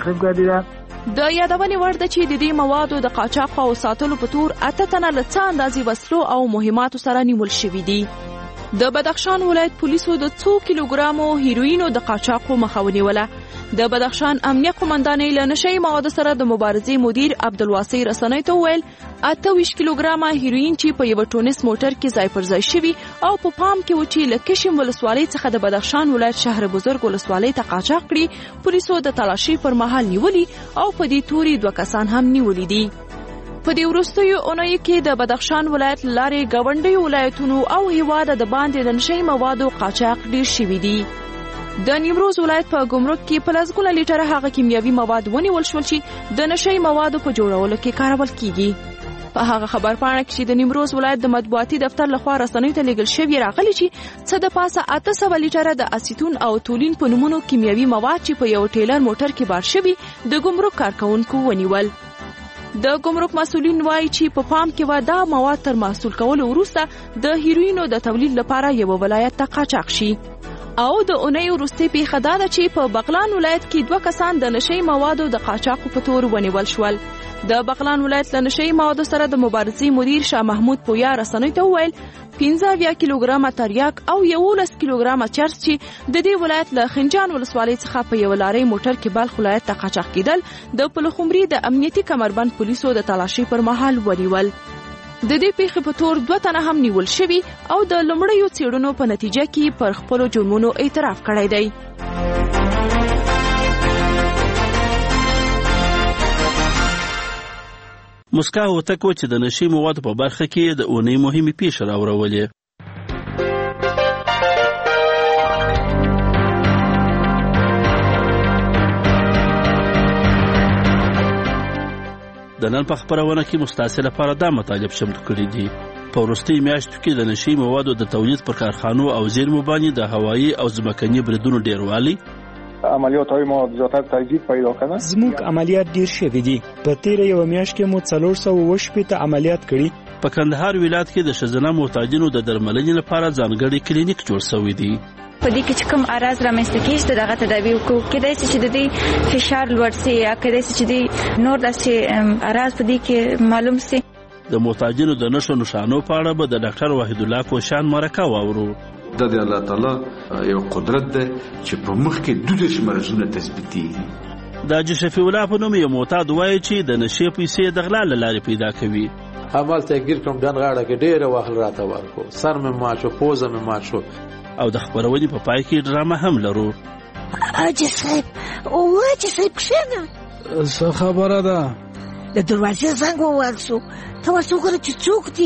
کړې. د یادونې وړ ده چې د دې موادو د قاچاق او ساتلو په تور 8 تنه له څه اندازې وسلو او مهماتو سره نیول شوي دي. د بدخشان ولایت پولیسو د 2 کیلوګرامو هیروینو د قاچاقو مخه ونیوله. د بدخشان امنیه قومندانۍ له نشئی موادو سره د مبارزې مدیر عبدالواسع رسنۍ ته وویل 28 کیلوګرامه هیروین چې په یو ټونس موټر کې ځای پر ځای شوي او په پام کې و چې له کشم ولسوالۍ څخه د بدخشان ولایت شهر بزرګ ولسوالۍ ته قاچاق کړي. پولیسو د تلاشي پر مهال نیولي او په دې توري 2 کسان هم نیولي دي. په دې وروستیو اونیو کې د بدخشان ولایت لارې ګاونډیو ولایتونو او هیواد د باندې د نشئی موادو قاچاق ډیر شوي دي. د نیمروز ولایت په ګمرک کې په لسګونه لیټره هغه کیمیاوي مواد ونیول شول چې د نشئی موادو په جوړولو کې کارول کیږي. په هغه خبر پاڼه کې چې د نیمروز ولایت د مطبوعاتي دفتر لخوا رسنیو ته لیږل شوی راغلی چې څه د پاسه 800 لیټره د اسیتون او تولین په نومونو کیمیاوي مواد چې په یو ټیلر موټر کې بار شوي د ګمرک کارکونکو ونیول. د ګمرک مسؤلین وایي چې په پام کې و دا مواد تر محصول کولو وروسته د هیروینو د تولید لپاره یو ولایت ته قاچاق شي. او د اونۍ وروستۍ پیښه دا ده چې په بغلان ولایت کې 2 کسان د نشئی موادو د قاچاقو په تور ونیول شول. د بغلان ولایت له نشئی موادو سره د مبارزې مدیر شاه محمود پویا رسنۍ ته وویل 15 کیلوګرامه تریاک او 11 کیلوګرامه چرس چې د دې ولایت له خنجان ولسوالۍ څخه په یو لارۍ موټر کې بلخ ولایت ته قاچاق کېدل د پلخمري د امنیتي کمربند پولیسو د تلاشي پر مهال ونیول. د دې پیښې په تور 2 تنه هم نیول شوي او د لومړیو څېړنو په نتیجه کې پر خپلو جرمونو اعتراف کړی دی. مسکا هوتک چې د نشئی موادو په برخه کې د اونۍ مهمې پیښې راوړولې. د نن په خبرونه کې مستعصي لپاره دا مطالب شامل کړي دي. په وروستۍ میاشتو کې د نشئی موادو د تولید پر کارخانو او زیرمو باندې د هوایي او ځمکني بریدونو ډیروالی عملیات‌های ما زیاتر تجدید پیدا کردن. زموږ عملیات ډیر شوي دي. په تیر یو میاشت کې مو 418 عملیات کړي. په کندهار ولایت کې د ښځینه محتاجینو د درملنې لپاره ځانګړي کلینیک جوړ شوی دی. په دې کې چې کوم اراز رامنځته کیږي دغه تداوی وکړو کېدای شي چې د دې فشار لوړ شي یا کېدای شي چې د نور داسې اراز په دې کې معلوم شي. د محتاجینو د نښو نښانو په اړه به د ډاکټر وحید الله کوشان مرکه واورو. د الله تعالی یو قدرت ده چې په مخ کې 12 مرزونه تثبیتي. د جشفی الله په نوم یو معتاد وایي چې د نشې پیسې د غلا لارې پیدا کوي. عمل ته ګیر کوم دن غاړه کې ډېر واخل راته ورکو سر مې ماچو پوزه مې ماچو. او د خبرونې په پای کې ډرامه هم لرو. حاجی صاحب او حاجی صاحب کښېنه. څه خبره ده؟ د دروازې زنګ ووهل شو. ته ورته وګوره چې څوک دي.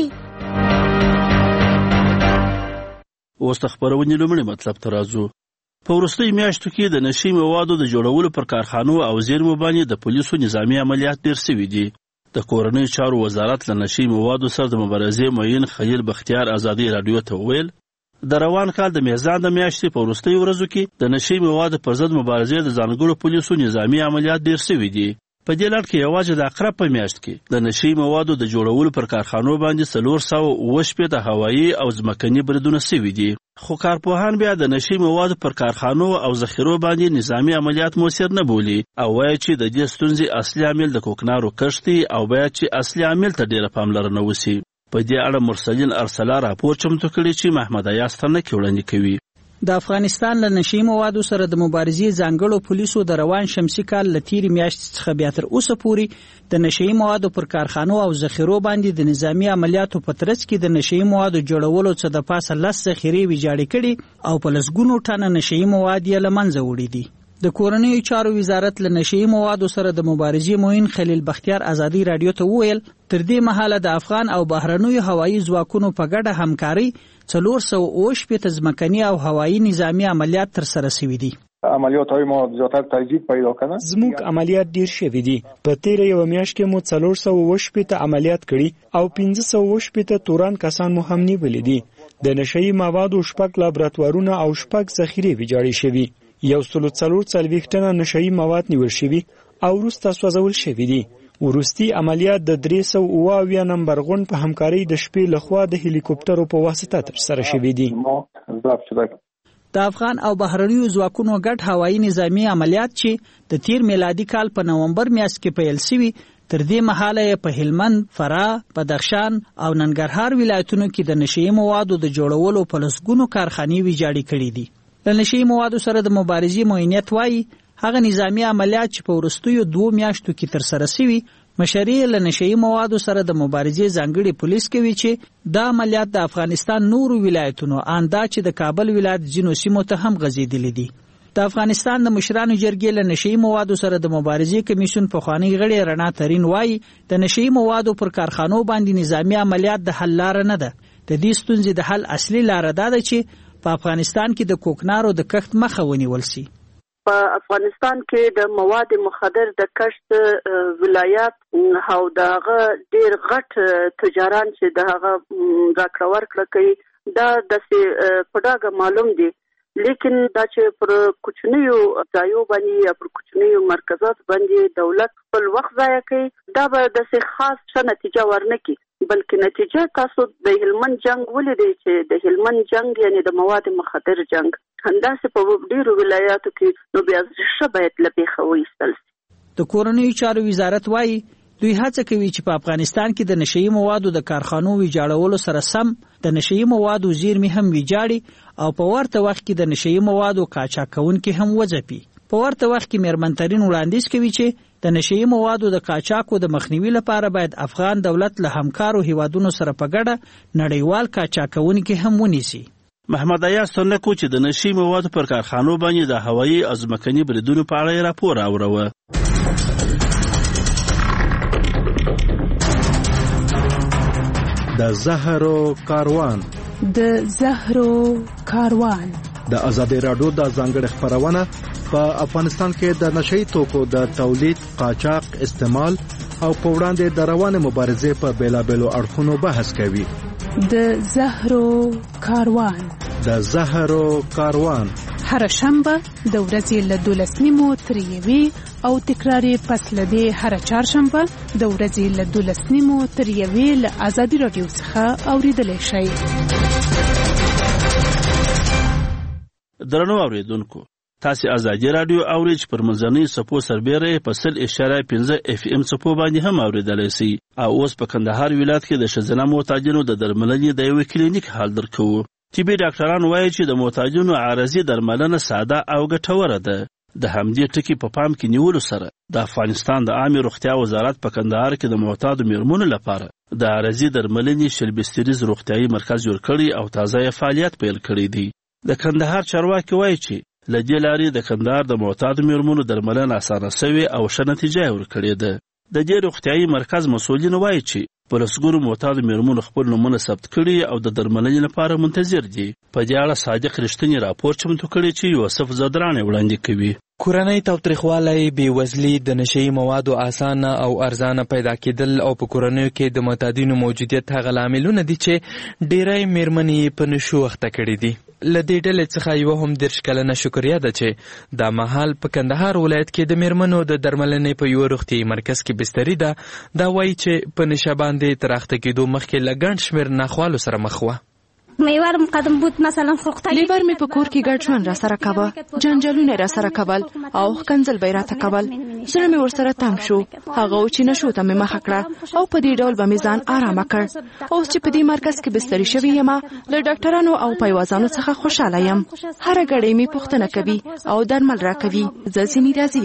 اوس د خبرونې لومړی مطلب ته راځو. په وروستۍ میاشتو کې د نشئی موادو د جوړولو پر کارخانو او زیرمو باندې د پولیسو نظامي عملیات ډیر شوي دي. د کورنیو چارو وزارت له نشئی موادو سره د مبارزې معین خلیل بختیار ازادي راډیو ته وویل د روان کال د میزان د میاشتې په وروستیو ورځو کې د نشئی موادو پر ضد مبارزې د ځانګړو پولیسو نظامي عملیات ډیر شوي دي. په دې لړ کې یوازې د اقرب په میاشت کې د نشئی موادو د جوړولو پر کارخانو باندې 418 هوایي او ځمکني بریدونه شوي دي. خو کارپوهان بیا د نشئی موادو پر کارخانو او ذخیرو باندې نظامي عملیات موثر نه بولي او وایي چې د دې ستونزې اصلي عامل د کوکنارو کښت دی او باید چې اصلي عامل ته ډیره پاملرنه وشي. په دې اړه مرسلین ارسلا راپور چمتو کړی چې محمد ایاز ترنکي وړاندې کوي. د افغانستان له نشئی موادو سره د مبارزې ځانګړو پولیسو د روان شمسي کال له تیرې میاشتې څخه بیا تر اوسه پورې د نشئی موادو پر کارخانو او ذخیرو باندې د نظامي عملیاتو په ترڅ کې د نشئی موادو جوړولو څخه د پاسه 10 ذخیرې ویجاړې کړي او په لسګونو ټنه نشئی مواد یې له منځه وړي دي. د کورنیو چارو وزارت له نشئی موادو سره د مبارزې معین خلیل بختیار ازادي راډیو ته وویل تر دې مهاله د افغان او بهرنیو هوایي ځواکونو په ګډه همکاري 418 ځمکني او هوایي نظامي عملیات تر سره شوي دي. عملیات‌های ما زیاتر تجدید پیدا کردن. زموږ عملیات ډیر شوي دي. په تیر یو میاشت کې مو 418 عملیات کړي او 518 توران کسان مو هم نیولي دي. د نشئی موادو 6 لابراتوارونه او 6 ذخیرې ویجاړې شوي. 144 ټنه نشئی مواد نیول شوي او وروسته سوځول شوي دي. وروستي عملیات د 328 نمبر غون په همکارۍ د شپې لخوا د هلیکوپټرو په واسطه ترسره شوي دي. د افغان او بهرنیو ځواکونو ګډ هوایي نظامی عملیات چې د تیر میلادي کال په نومبر میاشت کې پیل شوي تر دې مهاله په هلمند، فراه، بدخشان او ننګرهار ولایتونو کې د نشئی موادو د جوړولو په لسګونو کارخانې ویجاړې کړې دي. د نشئی موادو سره د مبارزې معینیت وایي هغه نظامی عملیات چې په وروستیو 2 میاشتو کې ترسره شوي مشرې له نشئی موادو سره د مبارزې ځانګړي پولیس کوي چې دا عملیات د افغانستان نورو ولایتونو اندا چې د کابل ولایت ځینو سیمو ته هم غځېدلې دي. د افغانستان د مشرانو جرګې له نشئی موادو سره د مبارزې کمیسیون پخوانی غړي رڼا ترين وایي د نشئی موادو پر کارخانو باندې نظامی عملیات د حل لار نه ده. د دې ستونزې د حل اصلي لار دا ده چې په افغانستان کې د کوکنارو د کښت مخه ونیول شي. په افغانستان کې د مواد مخدر د کښت ولایت او دغه ډیر غټ تجاران چې دغه راکړه ورکړه کوي دا د پډاګه معلوم دي، لیکن دا چې پر کوچنیو ځایو باندې یا پر کوچنیو مرکزات باندې دولت خپل وخت ضایع کوي دا به د خاص څه نتیجه ورنکي، بلکې نتیجه تاسو د هلمند جنگ ولیدئ چې د هلمند جنگ یعنی د مواد مخدر جنگ همداسې په ډیرو ولایاتو کې نو بیا ښه باید له پیښه وایستل شي. د کورنیو چارو وزارت وایي دوی هڅه کوي چې په افغانستان کې د نشئی موادو د کارخانو ویجاړولو سره سم د نشئی موادو زیرمې هم ویجاړي او په ورته وخت کې د نشئی موادو قاچاقونکي هم وځپي. په ورته وخت کې مېرمنترین وړاندیز کوي چې د نشئی موادو د قاچاقو د مخنیوي لپاره باید افغان دولت له همکارو هیوادونو سره په ګډه نړیوال قاچاقونکي هم ونیسي. محمد ایاز سنکو چې د نشئی موادو پر کارخانو باندې د هوایي او ځمکني بریدونو په اړه راپور اوروه. د زهرو کاروان د ازادي رادیو د ځانګړي خبرونه په افغانستان کې د نشئی توکو د تولید، قاچاق، استعمال او په وړاندې د روانه مبارزې په بیلابېلو اړخونو بحث کوي. د زهرو کاروان هر شنبه د ورځې له 12:30 تر 1 او تکراری پس لدې هر چهارشنبه د ورځې له 12:30 تر 1 له ازادي رادیو څخه اوریدلای شئ. درنو اوریدونکو، تاسو ازادي رادیو اورئ چې پر منځنۍ صفو سربېره په 0.5 FM صفو باندې هم اوریدلای شئ. او اوس په کندهار ولایت کې د ښځینه محتاجانو د درملنې د یو کلینیک حال درکوو. طبي ډاکټران وایي چې د محتاجانو عارضي درملنه ساده او ګټوره ده. د همدې ټکي په پام کې نیولو سره د افغانستان د عامه روغتیا وزارت په کندهار کې د معتادو میرمنو لپاره د عارضي درملنې شلبستریز روغتیايي مرکز جوړ کړی او تازه فعالیت پیل کړی دی. د کندهار چارواکي وایي چې لدې لارې د کندهار د معتادو میرمنو درملنه اسانه شوې او ښه نتیجه ورکړې ده. د دې روغتیايي مرکز مسؤلین وایي چې په لسګونو معتادو میرمنو خپل نومونه ثبت کړي او د درملنې لپاره منتظر دي. په دې اړه صادق رښتینی راپور چمتو کړی چې یوسف زدران وړاندې کوي. کورنۍ تاوتریخوالی، بېوزلي، د نشئی موادو اسانه او ارزانه پیدا کېدل او په کورنیو کې د معتادینو موجودیت هغه لاملونه دي چې ډېری میرمنې په نشو اخته کړي دي. له دې ډلې څخه یوه هم 30 کلنه شکریا ده چې دا مهال په کندهار ولایت کې د میرمنو د درملنې په یو روغتیايي مرکز کې بستري ده. دا وایي چې په نشه باندې تر اخته کېدو مخکې له ګڼ شمېر ناخوالو سره مخ وه. میوار مقدم بود مثلا خلقتای لیبر می په کور کې ګډ ژوند را سره کاوه، جنجالونه را سره کول او کنزل به را ته کول. زړه می ورسره تنگ شو، هغه چې نشو ته می مخه کړه او په دې ډول به می ځان آرامه کړ. اوس چې په دې مرکز کې بستري شوی یم، له ډاکټرانو او پیوازانو څخه خوشاله یم. هر غړی می پوښتنه کوي او درمل را کوي. زه ځینې راضي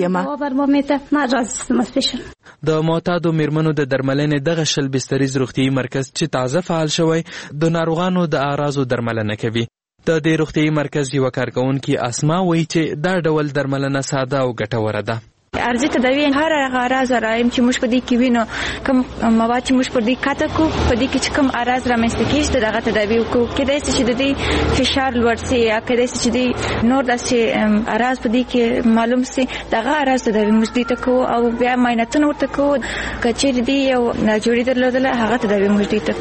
یم. د معتادو میرمنو د درملنې دغه شل بستریز روغتیايي مرکز چې تازه فعال شوی د ناروغانو د اعراضو درملنه کوي. د دې روغتیايي مرکز یو کارکونکي اسما وایي چې دا ډول درملنه ساده او ګټوره ده. ارزي تداوی هر اعراض رایم چې موږ په دې کې وینو کوم مواد چې موږ په دې کاته کو په دې کې چې کوم اعراض رامنځته کیږي دغه تداوی کو کېدای شي چې د دې فشار لوړ شي یا کېدای شي چې د نور داسې اعراض په دې کې معلوم شي دغه اعراض تداوی موږ دې ته کو او بیا معاینتونه ورته کو کچېر دی یو ناجوړي درلودله هغه تداوی موږ دې ته کو.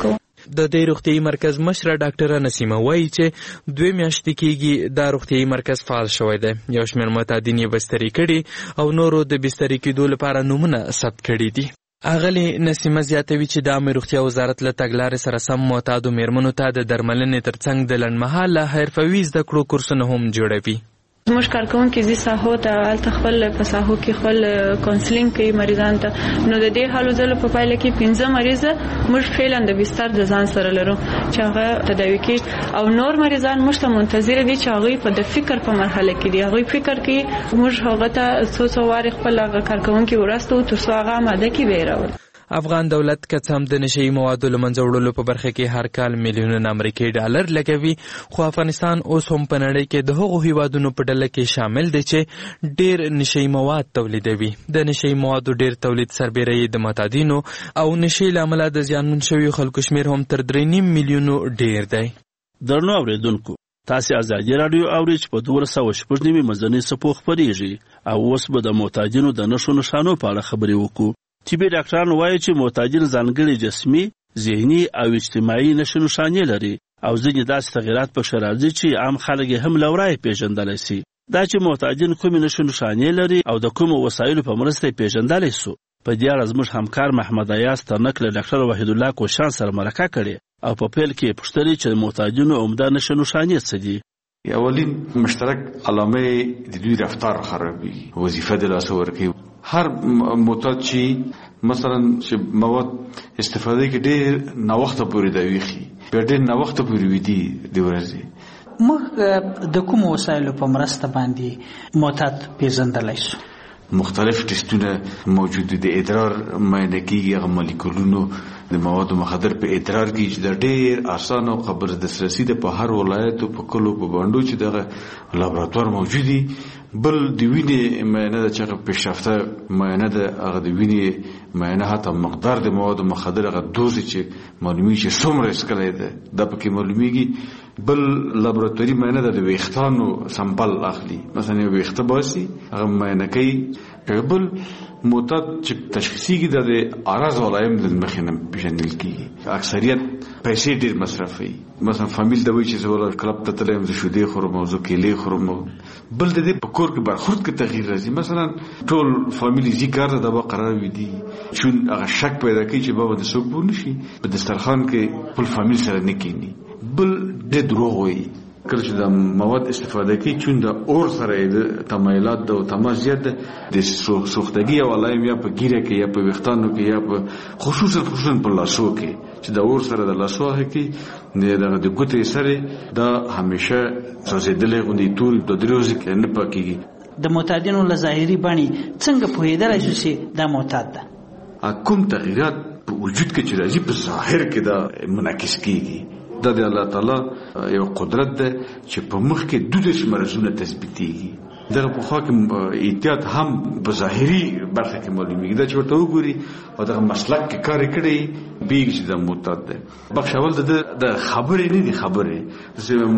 د دې روغتيایي مرکز مشره ډاکټره نسیمه وایي چې 2 میاشتې کېږي دا روغتيایي مرکز فعال شوی دی. یو شمېر معتادین یې بستري کړي او نورو د بستري کېدو لپاره نومونه ثبت کړي دي. اغلی نسیمه زیاتوي چې د عامه روغتیا وزارت له تګلارې سره سم معتادو میرمنو ته د درملنې ترڅنګ د لنډمهاله حرفوي زده کړو کورسونه هم جوړوي. زموږ کارکوونکي زی ساحو ته هلته خپل په ساحو کې خپل کونسلینګ کوي مریضان ته. نو د دې هلو ځلو په پایله کې 15 مریضه موږ فعلا د بستر د ځان سره لرو چې هغه تداوي کوي او نور مریضان موږ ته منتظر دي چې هغه په د فکر په مرحله کې دي. هغه فکر کوي موږ هغه ته څو واره خپل کارکوونکي ورستو تر څو هغه ماده کې بیرول. افغان دولت که څه هم د نشئی موادو له منځه وړلو په برخه کې هر کال میلیونونه امریکایي ډالر لګوي، خو افغانستان اوس هم په نړۍ کې د هغو هیوادونو په ډله کې شامل دی چې ډیر نشئی مواد تولیدوي. د نشئی موادو ډیر تولید سربیره د معتادینو او نشئی له امله د زیانمن شویو خلکو شمیر هم تر 3.5 میلیونو ډیر دی. درنو اوریدونکو، تاسو ازادي رادیو اورئ چې په 200 مزنی سپو خبرېږي او اوس به د معتادینو د نشو نشانو په اړه خبرې وکړو. طبي ډاکټران وایي چې معتادین ځانګړي جسمي، ذهني او اجتماعي نشو نشانې لري او ځینې داسې تغیرات پکښې راځي چې عام خلک یې هم له ورایه پیژندلی سي. دا چې معتادین کومې نشو نشانې لري او د کومو وسایلو په مرسته یې پیژندلی سو، په دې اړه زموږ همکار محمد ایاز ترنک له ډاکټر وحید الله کوشان سره مرکه کړې او په پیل کې یې پوښتلې چې د معتادینو عمده نشو نشانې څه دي. اولین مشترک علامه د دوی رفتار خرابي، وظیفه د لاس ورکوي. هر معتاد چې مثلا چې مواد استفاده کې ډېر ناوخته پورې دا ویخي، بیا ډېر ناوخته پورې ویدي د ورځې. موږ د کوم وسایلو په مرسته باندې معتاد پیژندلی شو؟ مختلف ټیسټونه موجود دي. ادرار معاینه کیږي، هغه مالیکولونو د موادو مخدر په ادرار کې چې د ډېر اسانه او قابل دسترسي ده په هر ولایت او په کلو په باندې چې دغه لابراتوار موجود دي. بل د وینې معاینه ده چې هغه پیشرفته معاینه ده، هغه د وینې معاینه حتی مقدار د موادو مخدر هغه دوز چې معلومیږي چې څومره اسکلی ده دا پکې معلومیږي. بل لابراتواري معاینه ده د ویښتانو سمپل اخلي، مثلا یو ویښته باسي هغه معاینه کوي. بل معتاد چې تشخیصیږي د اعراض ولایم د مخې نه پیژندل کیږي. اکثریت پیسې ډېر مصرفوي، مثلا فامیل د وایي چې زه ولا کلب ته تللی یم، زه شیدې خورم او زه کیلې خورم. بل د دې په کور کې برخورد کې تغییر راځي، مثلا ټول فامیل زی کار ته د قرار وي چون هغه شک پیدا کوي چې بابا د څوک بو نشي په دسترخوان کې خپل فامیل سره نه کینی. بل د دروغ وایي کله چې د مواد استفاده کوي چون د اور سره د تمایلات او تماس زیات د سوختګي او علایم یا په ګیره کې یا په وختانو کې یا په خصوصا په لاسو کې چې د اور سره د لاسو کې د ګوتې سره دا همیشه سوځیدلې غوندي تور د دروز کې نه پکېږي. د معتادینو له ظاهري بڼې څنګه پوهېدلی شو چې دا معتاد ده؟ کوم تغییرات په وجود کې چې راځي په ظاهر کې دا منعکس کېږي. دا د الله تعالی یو قدرت ده چې په مخ کې 12 مرزونه تثبیتېږي. دغه په خوا کې احتیاط هم په ظاهري برخه کې معلومیږي. دا چې ورته وګوري او دغه مسلک کې کار کړی بیګ چې د معتاد ده. بخښول د خبرې نه دي، خبرې چې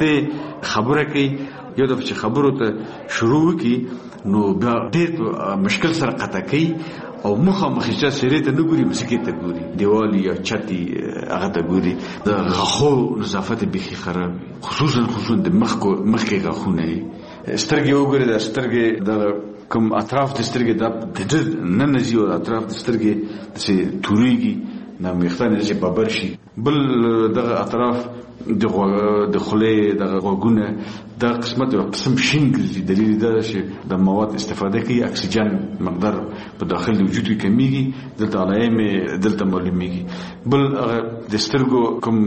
متقطع خبره کوي یو د چې خبرو ته شروع کی نو بیا ډېر مشکل سره قطع کوي او مخامخ چې سره ته نه ګوري، مسکې ته ګوري، دیوالي یا چتي هغه ته ګوري. د غاښو نظافت بيخي خراب، خصوصا د مخکې غاښونه سترګې وګوري. د سترګې د کوم اطراف د سترګې د نن نزي او اطراف د سترګې چې توريږي نو مختانه چې بابر شي. بل دغه اطراف د خولې د غوګونه د قسمت په قسم شینګ دلیل دا چې د مواد استفاده کوي، اکسیجن مقدار په داخل د وجود کې کمیږي، دلته علایم دلته معلومیږي. بل د سترګو کوم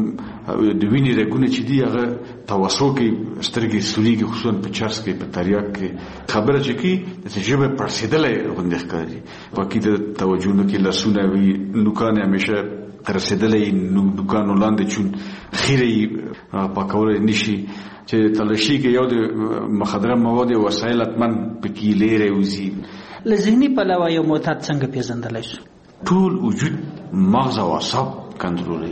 د وینې رګونه چې دی هغه توسو کې سترګې سوريږي، خصوصا په چرس کې په تریاک کې خبره چې کی د ژبه پرسیدلې غونډه ښکاري. باقي د توجه نه کې لاسونه وی نوکان همیشه ترسیدلې نوکانو لاندې چون خیره پاکول نشي چې تلشي کې یو د مخدره مواد او وسایل اتمن پکې لري وزي. لذهني پلوه یو معتاد څنګه پیژندلی شو؟ ټول وجود مغز او اعصاب کنټرولوي.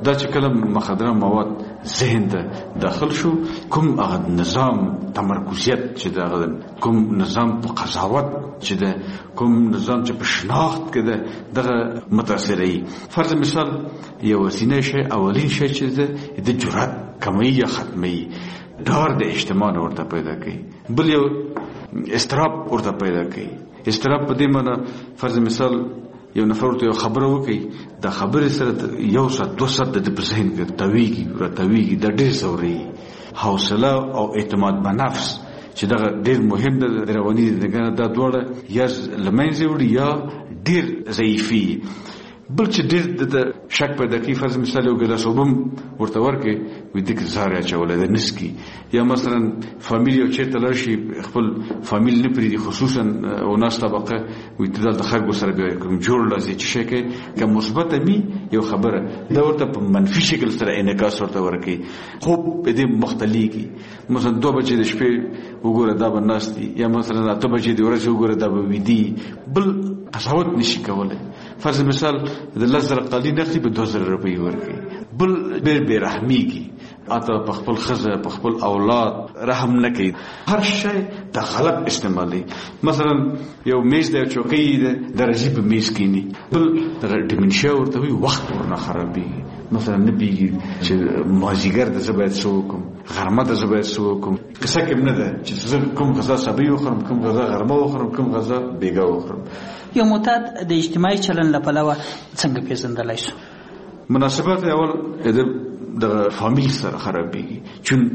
دا چې کله مخدره مواد ذهن ته داخل شو، کوم هغه نظام تمرکزیت چې دا کوم نظام په قضاوت چې دا کوم نظام چې په شناخت کې ده دغه متاثرې. فرض مثال یو وسینه شی اولین شی چې د جرأت کمی یا ختمي، ډار د اجتماع ورته پیدا کوي، بل یو استراب ورته پیدا کوي. استراب په دې معنی فرض مثال یو نفر ورته یو خبره وکړي، د خبرې سره یو ساعت 2 ساعت د ذهن کې تاویږي د ډېر زوري. حوصله او اعتماد په نفس چې دا ډېر مهم ده د رواني دغه دا دوړه یا لمنځه وړي یا ډېر ضعیفي. بل چې ډېر د شک پیدا کوي، فرض مثال یو ګلاس وبم ورته ورکړي وي د زاریا چولې د نسکی، یا مثلا فامیل یو چیرته لار شي خپل فامیل نه پریدي، خصوصا او ناس طبقه وي د خلکو سره بیا کوم جوړ لازم چې شي کې کوم مثبت می یو خبره دا ورته په منفي شکل سره انعکاس ورته ورکړي. خو په دې مختلفي مثلا 2 بجې د شپې وګوره دا بناستي، یا مثلا 8 بجې د ورځې وګوره دا به ودی، بل قضاوت نشي کولای. فرض مثال د لزر قالی نخلی به 2000 روپۍ ورکړي، بل ډېر بې رحمېږي، اته په خپل ښځه په خپل اولاد رحم نه کوي، هر شی د غلط استعمالي. مثلا یو میز د چوکۍ د درجې په میز کینی، بل د ډیمنشیا ورته وي وخت ورنه خرابېږي. مثلا نه پیږي چې مازیګر د زه باید څه وکړم، غرمه د زه باید څه وکړم، قصه کې نه ده چې زه کوم غذا صبي وخورم، کوم غذا غرمه وخورم، کوم غذا بیګا وخورم. یو معتاد د اجتماعي چلن له پلوه څنګه پیژندلای شو؟ مناسبات اول د فامیل سره خرابېږي، چون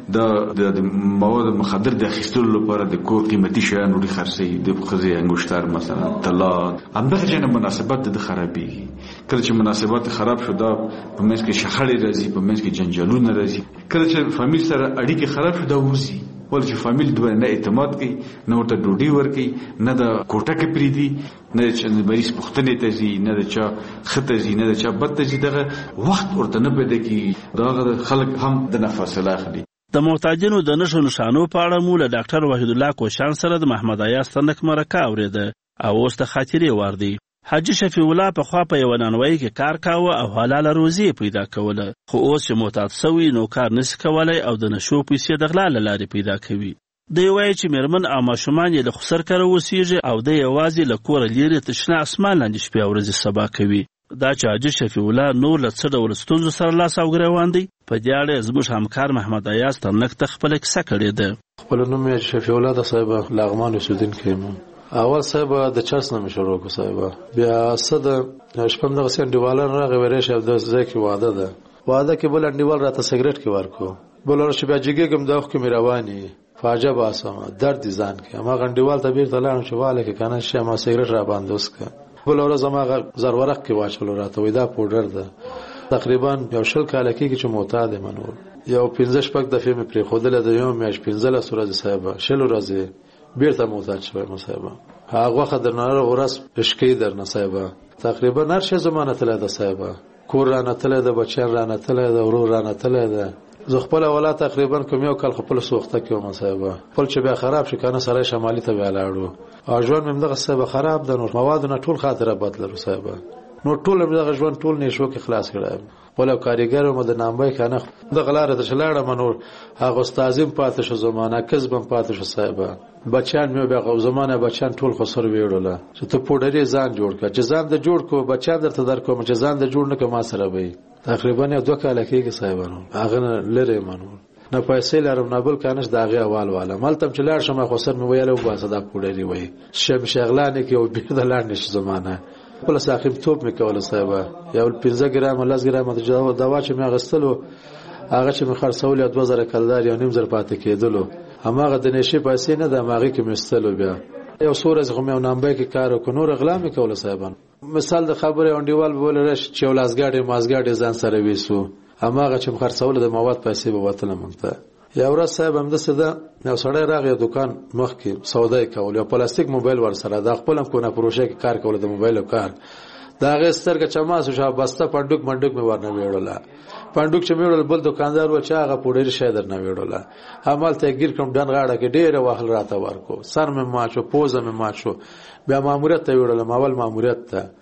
د مواد مخدر د اخیستلو لپاره د کور قیمتي شیان وړي خرڅي، د ښځې انګشتر مثلا طلا، همدغه جنه مناسبات د خرابېږي. کله چې مناسبات خراب شو دا په منځ کې شخړې راځي، په منځ کې جنجالونه راځي. کله چې فامیل سره اړیکې خراب شو دا وځي، ولې چې فامیل دوی نه اعتماد کوي، نه ورته ډوډۍ ورکوي، نه د کوټه کې پریدي، نه چې مریض پوښتنې ته ځي، نه د چا ښه ته ځي، نه د چا بد ته ځي، دغه وخت ورته نه پیدا کېږي. دغه خلک هم د فاصله اخلي. د محتاجینو د نښو نښانو په اړه مو له ډاکټر وحید الله کوشان سره د محمد ایاز تنک مرکه اورېده او اوس د خاطرې وار دی. حاجي شفیع الله پخوا په یو نانوایي کې کار کاوه او حلاله روزي پیدا کوله، خو اوس چې معتاد سوی نو کار نشي کولای او د نشو پیسې د غلا له لارې پیدا کوي. دی وایي چې مېرمن او ماشومان یې له خسر کره اوسېږي او دی یوازې له کوره لیرې تر شنه اسمان لاندې شپې او ورځې سبا کوي. دا چې حاجي شفیع الله نور له څه ډول ستونزو سره لاس او ګرېوان دی، په دې اړه زموږ همکار محمد ایاز ترنک ته خپله کیسه کړې ده. خپل نوم یې شفیع الله د صاحب لغمان اوسېدونکی یم. اول صاحب د چرس نه شروع کو صاحب، بیا صد شپم دغه سندوالان راغی ورشه د ځکه واده کې بل انډیوال راته سیګریټ کې ورکو، بل ورشه بیا جګګم د وخت کې رواني فاجعه باسم درد ځان کې ما غنډیوال ته بیرته لاړم چې واله کې کنه شه ما سیګریټ را باندې وسکه، بل ورځ ما زرورق کې واچول راته وې دا پودر ده. تقریبا یو شل کال کې چې معتاد منور یو 15 شپږ دفعه مې پرې خودله د یوم میاش 15 ورځې صاحب شل ورځې بیرته معتاد شوم صاحب. هغه خدای نه ورس اشکی در نه صاحب تقریبا هر شي زمانه تله ده صاحب، کور رانه تله ده، بچیان رانه تله ده، ورور رانه تله ده. زه خپل اوله تقریبا کوم یو کال خپل سوخته کوم صاحب، خپل چې بیا خراب شي کنه سره شمالي ته بیا لاړو او ژوند مې دغه صاحب خراب ده. نور مواد نه ټول خاطره بدلرو صاحب، نور ټول دغه ژوند ټول نشو کې خلاص کړم. ولا کاریګر مو د نامبای کنه د غلاره د شلاړه منور هغه استادیم پاتې شو، زمانہ کسبم پاتې شو صاحب. بچان مې بیا زمانہ بچان ټول خسر ویړله چې ته پوډری ځان جوړ کړ، چې ځان د جوړ کو بچان درته در کوم چې ځان د جوړ نه کوم سره وي. تقریبا 2 کال کې صاحبانو هغه لره منور نه پیسې لرم نه بل کانش داغه اول والا مالتم چې لاړ شمه خسر مې ویاله وباسه دا پوډری وي شغلانه کې او بیر د لاړ نشي زمانہ خپل ساقب توپ مې کوله صاحب، یو 15 ګرام 10 ګرام د دوا چې مې غستلو هغه چې مې خرڅول 2000 کلدار یا نیم زر پاتې کېدلو، هماغه د نشي پیسې نه د هغه کې مستلو. بیا یو سورز غو مې نامبای کې کار وکړو رغلا مې کوله صاحبان. مثال د خبره اونډیوال بوله رش چې ولاسګاډي مازګاډي ځان سره وېسو، هماغه چې مې خرڅول د مواد پیسې به وته مونته. یا ورځ صاحب هم د سده یو سړی راغی دکان مخ کې سودای کول، یو پلاستیک موبایل ور سره د خپل هم کو نه پروژه کې کار کول د موبایل کار دا غسترګه چماسو شاه بسته پندوک منډوک مې ورنه ویړوله، پندوک چې مې وړل بل دکاندار و چې هغه پوډری شه درنه ویړوله، عمل ته ګیر کوم ډن غاړه کې ډیره واخل راته ورکو، سر مې ماچو پوزه مې ماچو، بیا ماموریت ته ویړل، ماول ماموریت ته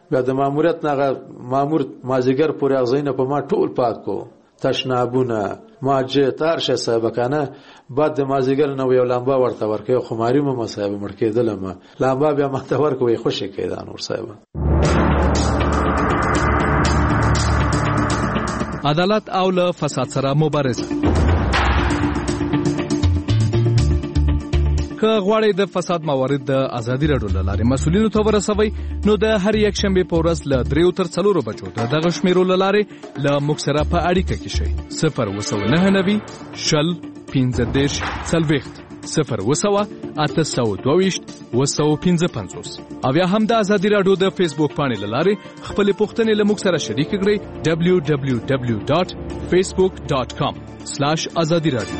بیا د ماموریت نه مامور مازیګر پورې اغزینه په ما ټول پاک کو تشنابونه ماجه تارشه صاحب کنه بعد د مازیګر نو یو لامبا ورته ورکه خماري مو صاحب مړ کېدل ما لامبا بیا ماته ورکوي خوشی کېدان ور صاحب. عدالت او له فساد سره مبارزه. که غواړئ د فساد موارد د ازادي راډیو له لارې مسؤلینو ته ورسوئ نو د هر یک شنبې په ورځ له 3 تر 4 بجو د دغه شمیرو له لارې له موږ سره په اړیکه کې شئ. 029 شل 15 40 0 او یا هم د ازادي راډیو د فیسبوک پاڼې له لارې خپل پوښتنې له موږ سره شریک کړئ www.facebook.com/azadi-radio.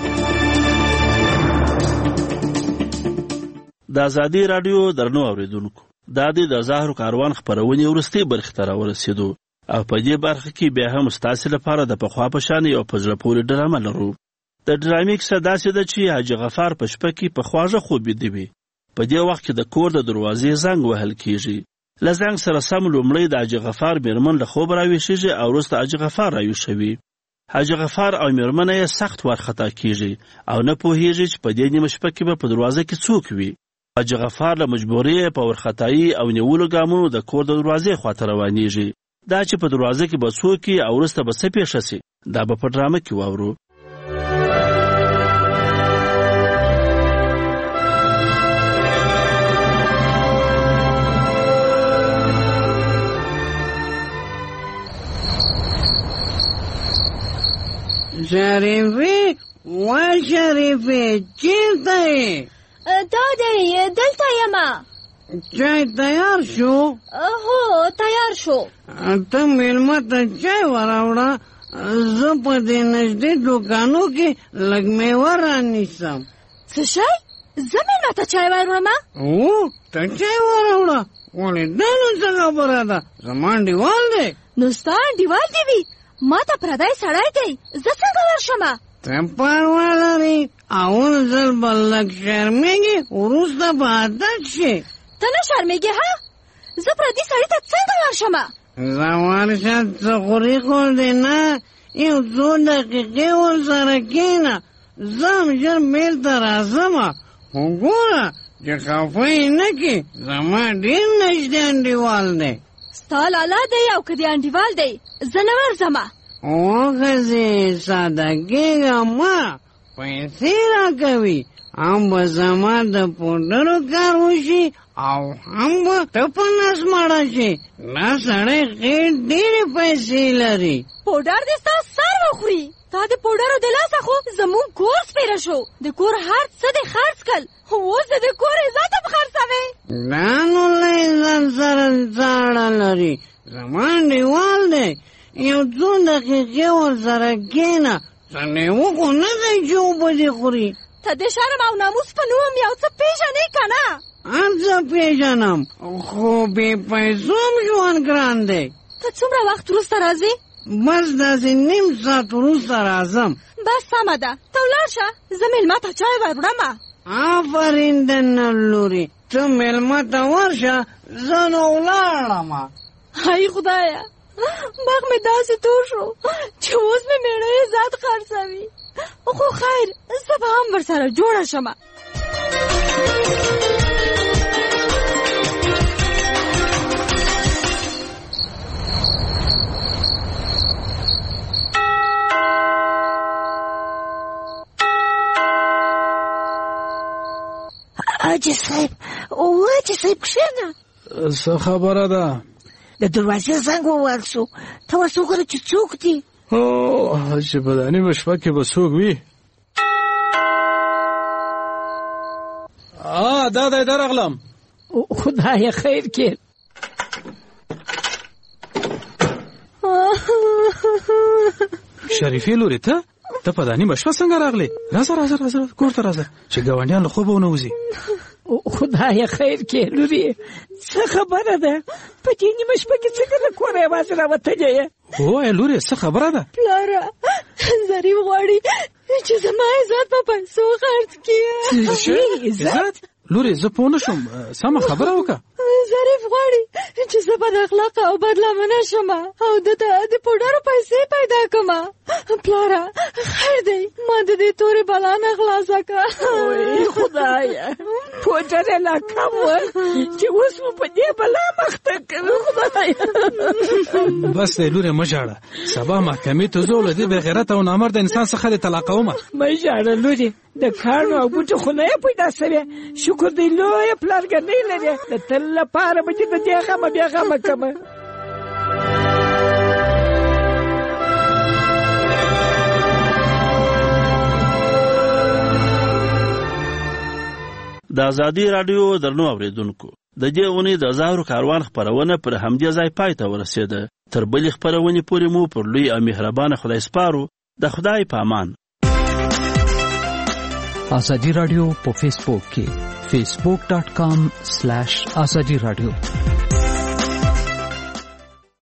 د ازادي راډیو درنو اوریدونکو دا د زهر کاروان خبرونه ورستي برخه ته راورسېدو او په دې برخه کې بیا هم ستاسو لپاره د پخوا په شان یو پزړه پورې ډرامه لرو. د ډرامې کیسه داسې ده چې حاجي غفار په شپه کې په خواږه خوب دی. په دې وخت کې د کور د دروازې زنګ وهل کیږي. له زنګ سره سم لومړی د حاجي غفار میرمن له خوب راویښیږي او وروسته حاجي غفار راویښوي. حاجي غفار او میرمن یې سخت وارخطا کیږي او نه پوهیږي چې په دې نیمه شپه کې به په دروازه کې څوک وي. حاجي غفار له مجبورۍ په ورختایي او نیولو ګامونو د کور د دروازې خواته روانېږي. دا چې په دروازه کې به څوک او وروسته به څه پیښه شي دا به په ډرامه کې واورو. شریفی و شریفی چیرته ای؟ دلته یما. چای تیار شو؟ هو تیار شو. ته میلمه ته چای وراوړه زه په دې نږدې دوکانو کې لږ میوه رانیسم. څه شی؟ زه میلمه ته چای وراوړم؟ هو ته چای وراوړه. ولې دا نو څه خبره ده؟ زما انډیوال دی. نو ستا انډیوال دی وي ما ته پردی سړی دی زه څنګه ورشم؟ ته پروا لري اول ځل به لږ شرمېږي وروسته به عادت شي. ته نه شرمېږې ها؟ زه پردي سړي ته څنګه ورشم؟ زه ورشه څه خوري خو دې نه یو څو دقیقې ورسره کښېنه زه هم ژر بېرته راځم خو ګوره چې خفه یې نه کړې زما ډېر نږدې انډیوال دی. ستا لالا دی او که دې انډیوال دی زه نه ورځم. وښځې ساده کېږه مه پیسې راکوي هم به زما د پوډرو کار وشي او هم به ته په نس مړه شي. دا سړی خېټ ډېرې پیسې لري. پوډر دې ستا سر وخوري. تا د پوډرو د لاسه خو زموږ کور سپېره شو. د کور هر څه دې خرڅ کړل اوس د کور عزت هم خرڅوې. دا نو له عزت سره څه لري؟ زما انډیوال دی یو څو دقیقې ورسره کښېنه څه لیوه خو نه دی چې اوبه دې خوري. ته د شرم او ناموس په نوم یو څه پېژنې که نه؟ هر څه پېژنم خو بې پیسو هم ژوند ګران دی. ته څومره وخت وروسته راځې؟ بس داسې نیم ساعت وروسته راځم. بس سمه ده ته ولاړ شه زه مېلمه ته چای وروړم. آفرین د نر لورې ته مېلمه ته ورشه زه نو ولاړم. هی خدایه مخ مې داسې تور شو چې اوس مې مېړه عزت خرڅوي. خو خیر زه به هم ورسره جوړه شم. حاجي صاحب کښېنه. څه خبره ده؟ د دروازې زنګ ووهل شو ته ورته وګوره چې څوک دي. چې په دا نیمه شپه کې به څوک وي؟ دا دی درغلم. خدای خیر کړي. شریفې لورې ته په دا نیمه شپه څنګه راغلې؟ راځه کور ته راځه چې ګاونډیان له خوبه ونه وځي. خدای خیر کړي لورې څه خبره ده؟ په دې نیمه شپه کې څنګه له کوره یوازې راوتلې یې؟ ووایه لورې څه خبره ده؟ پلاره ظریف غواړي چې زما عزت په پیسو خرڅ کړي. عزت؟ لورې زه پوه نه شوم سمه خبره وکړه. ظریف غواړي چې زه بد اخلاقه او بدلمنه شم او دته د پوډرو پیسې پیدا کړم. پلاره خیر دی ما د دې تورې بلا نه خلاصه کړه. وای خدایا پوډر لا کم ور چې اوس مو په دې بلا مخته کوي. خدایا بس لوري مجاړه سبا محکمې ته زول دي به غیرت او نامرد انسان څخه د طلاق ومه مجاړه لوري د کارو او بوټو خونه پیدا سوي. شکر دی لوی پلارګنې لري د تل لپاره به چې د دې غمه بیا غمه کومه. د ازادي رادیو درنو اوریدونکو د دې اونۍ د زهرو کاروان خپرونه پر همدې ځای پای ته ورسېده. تر بلې خپرونې پورې مو پر لوی او مهربانه خدای سپارو. د خدای په امان. ازادي رادیو په فیسبوک کې facebook.com/azadi radio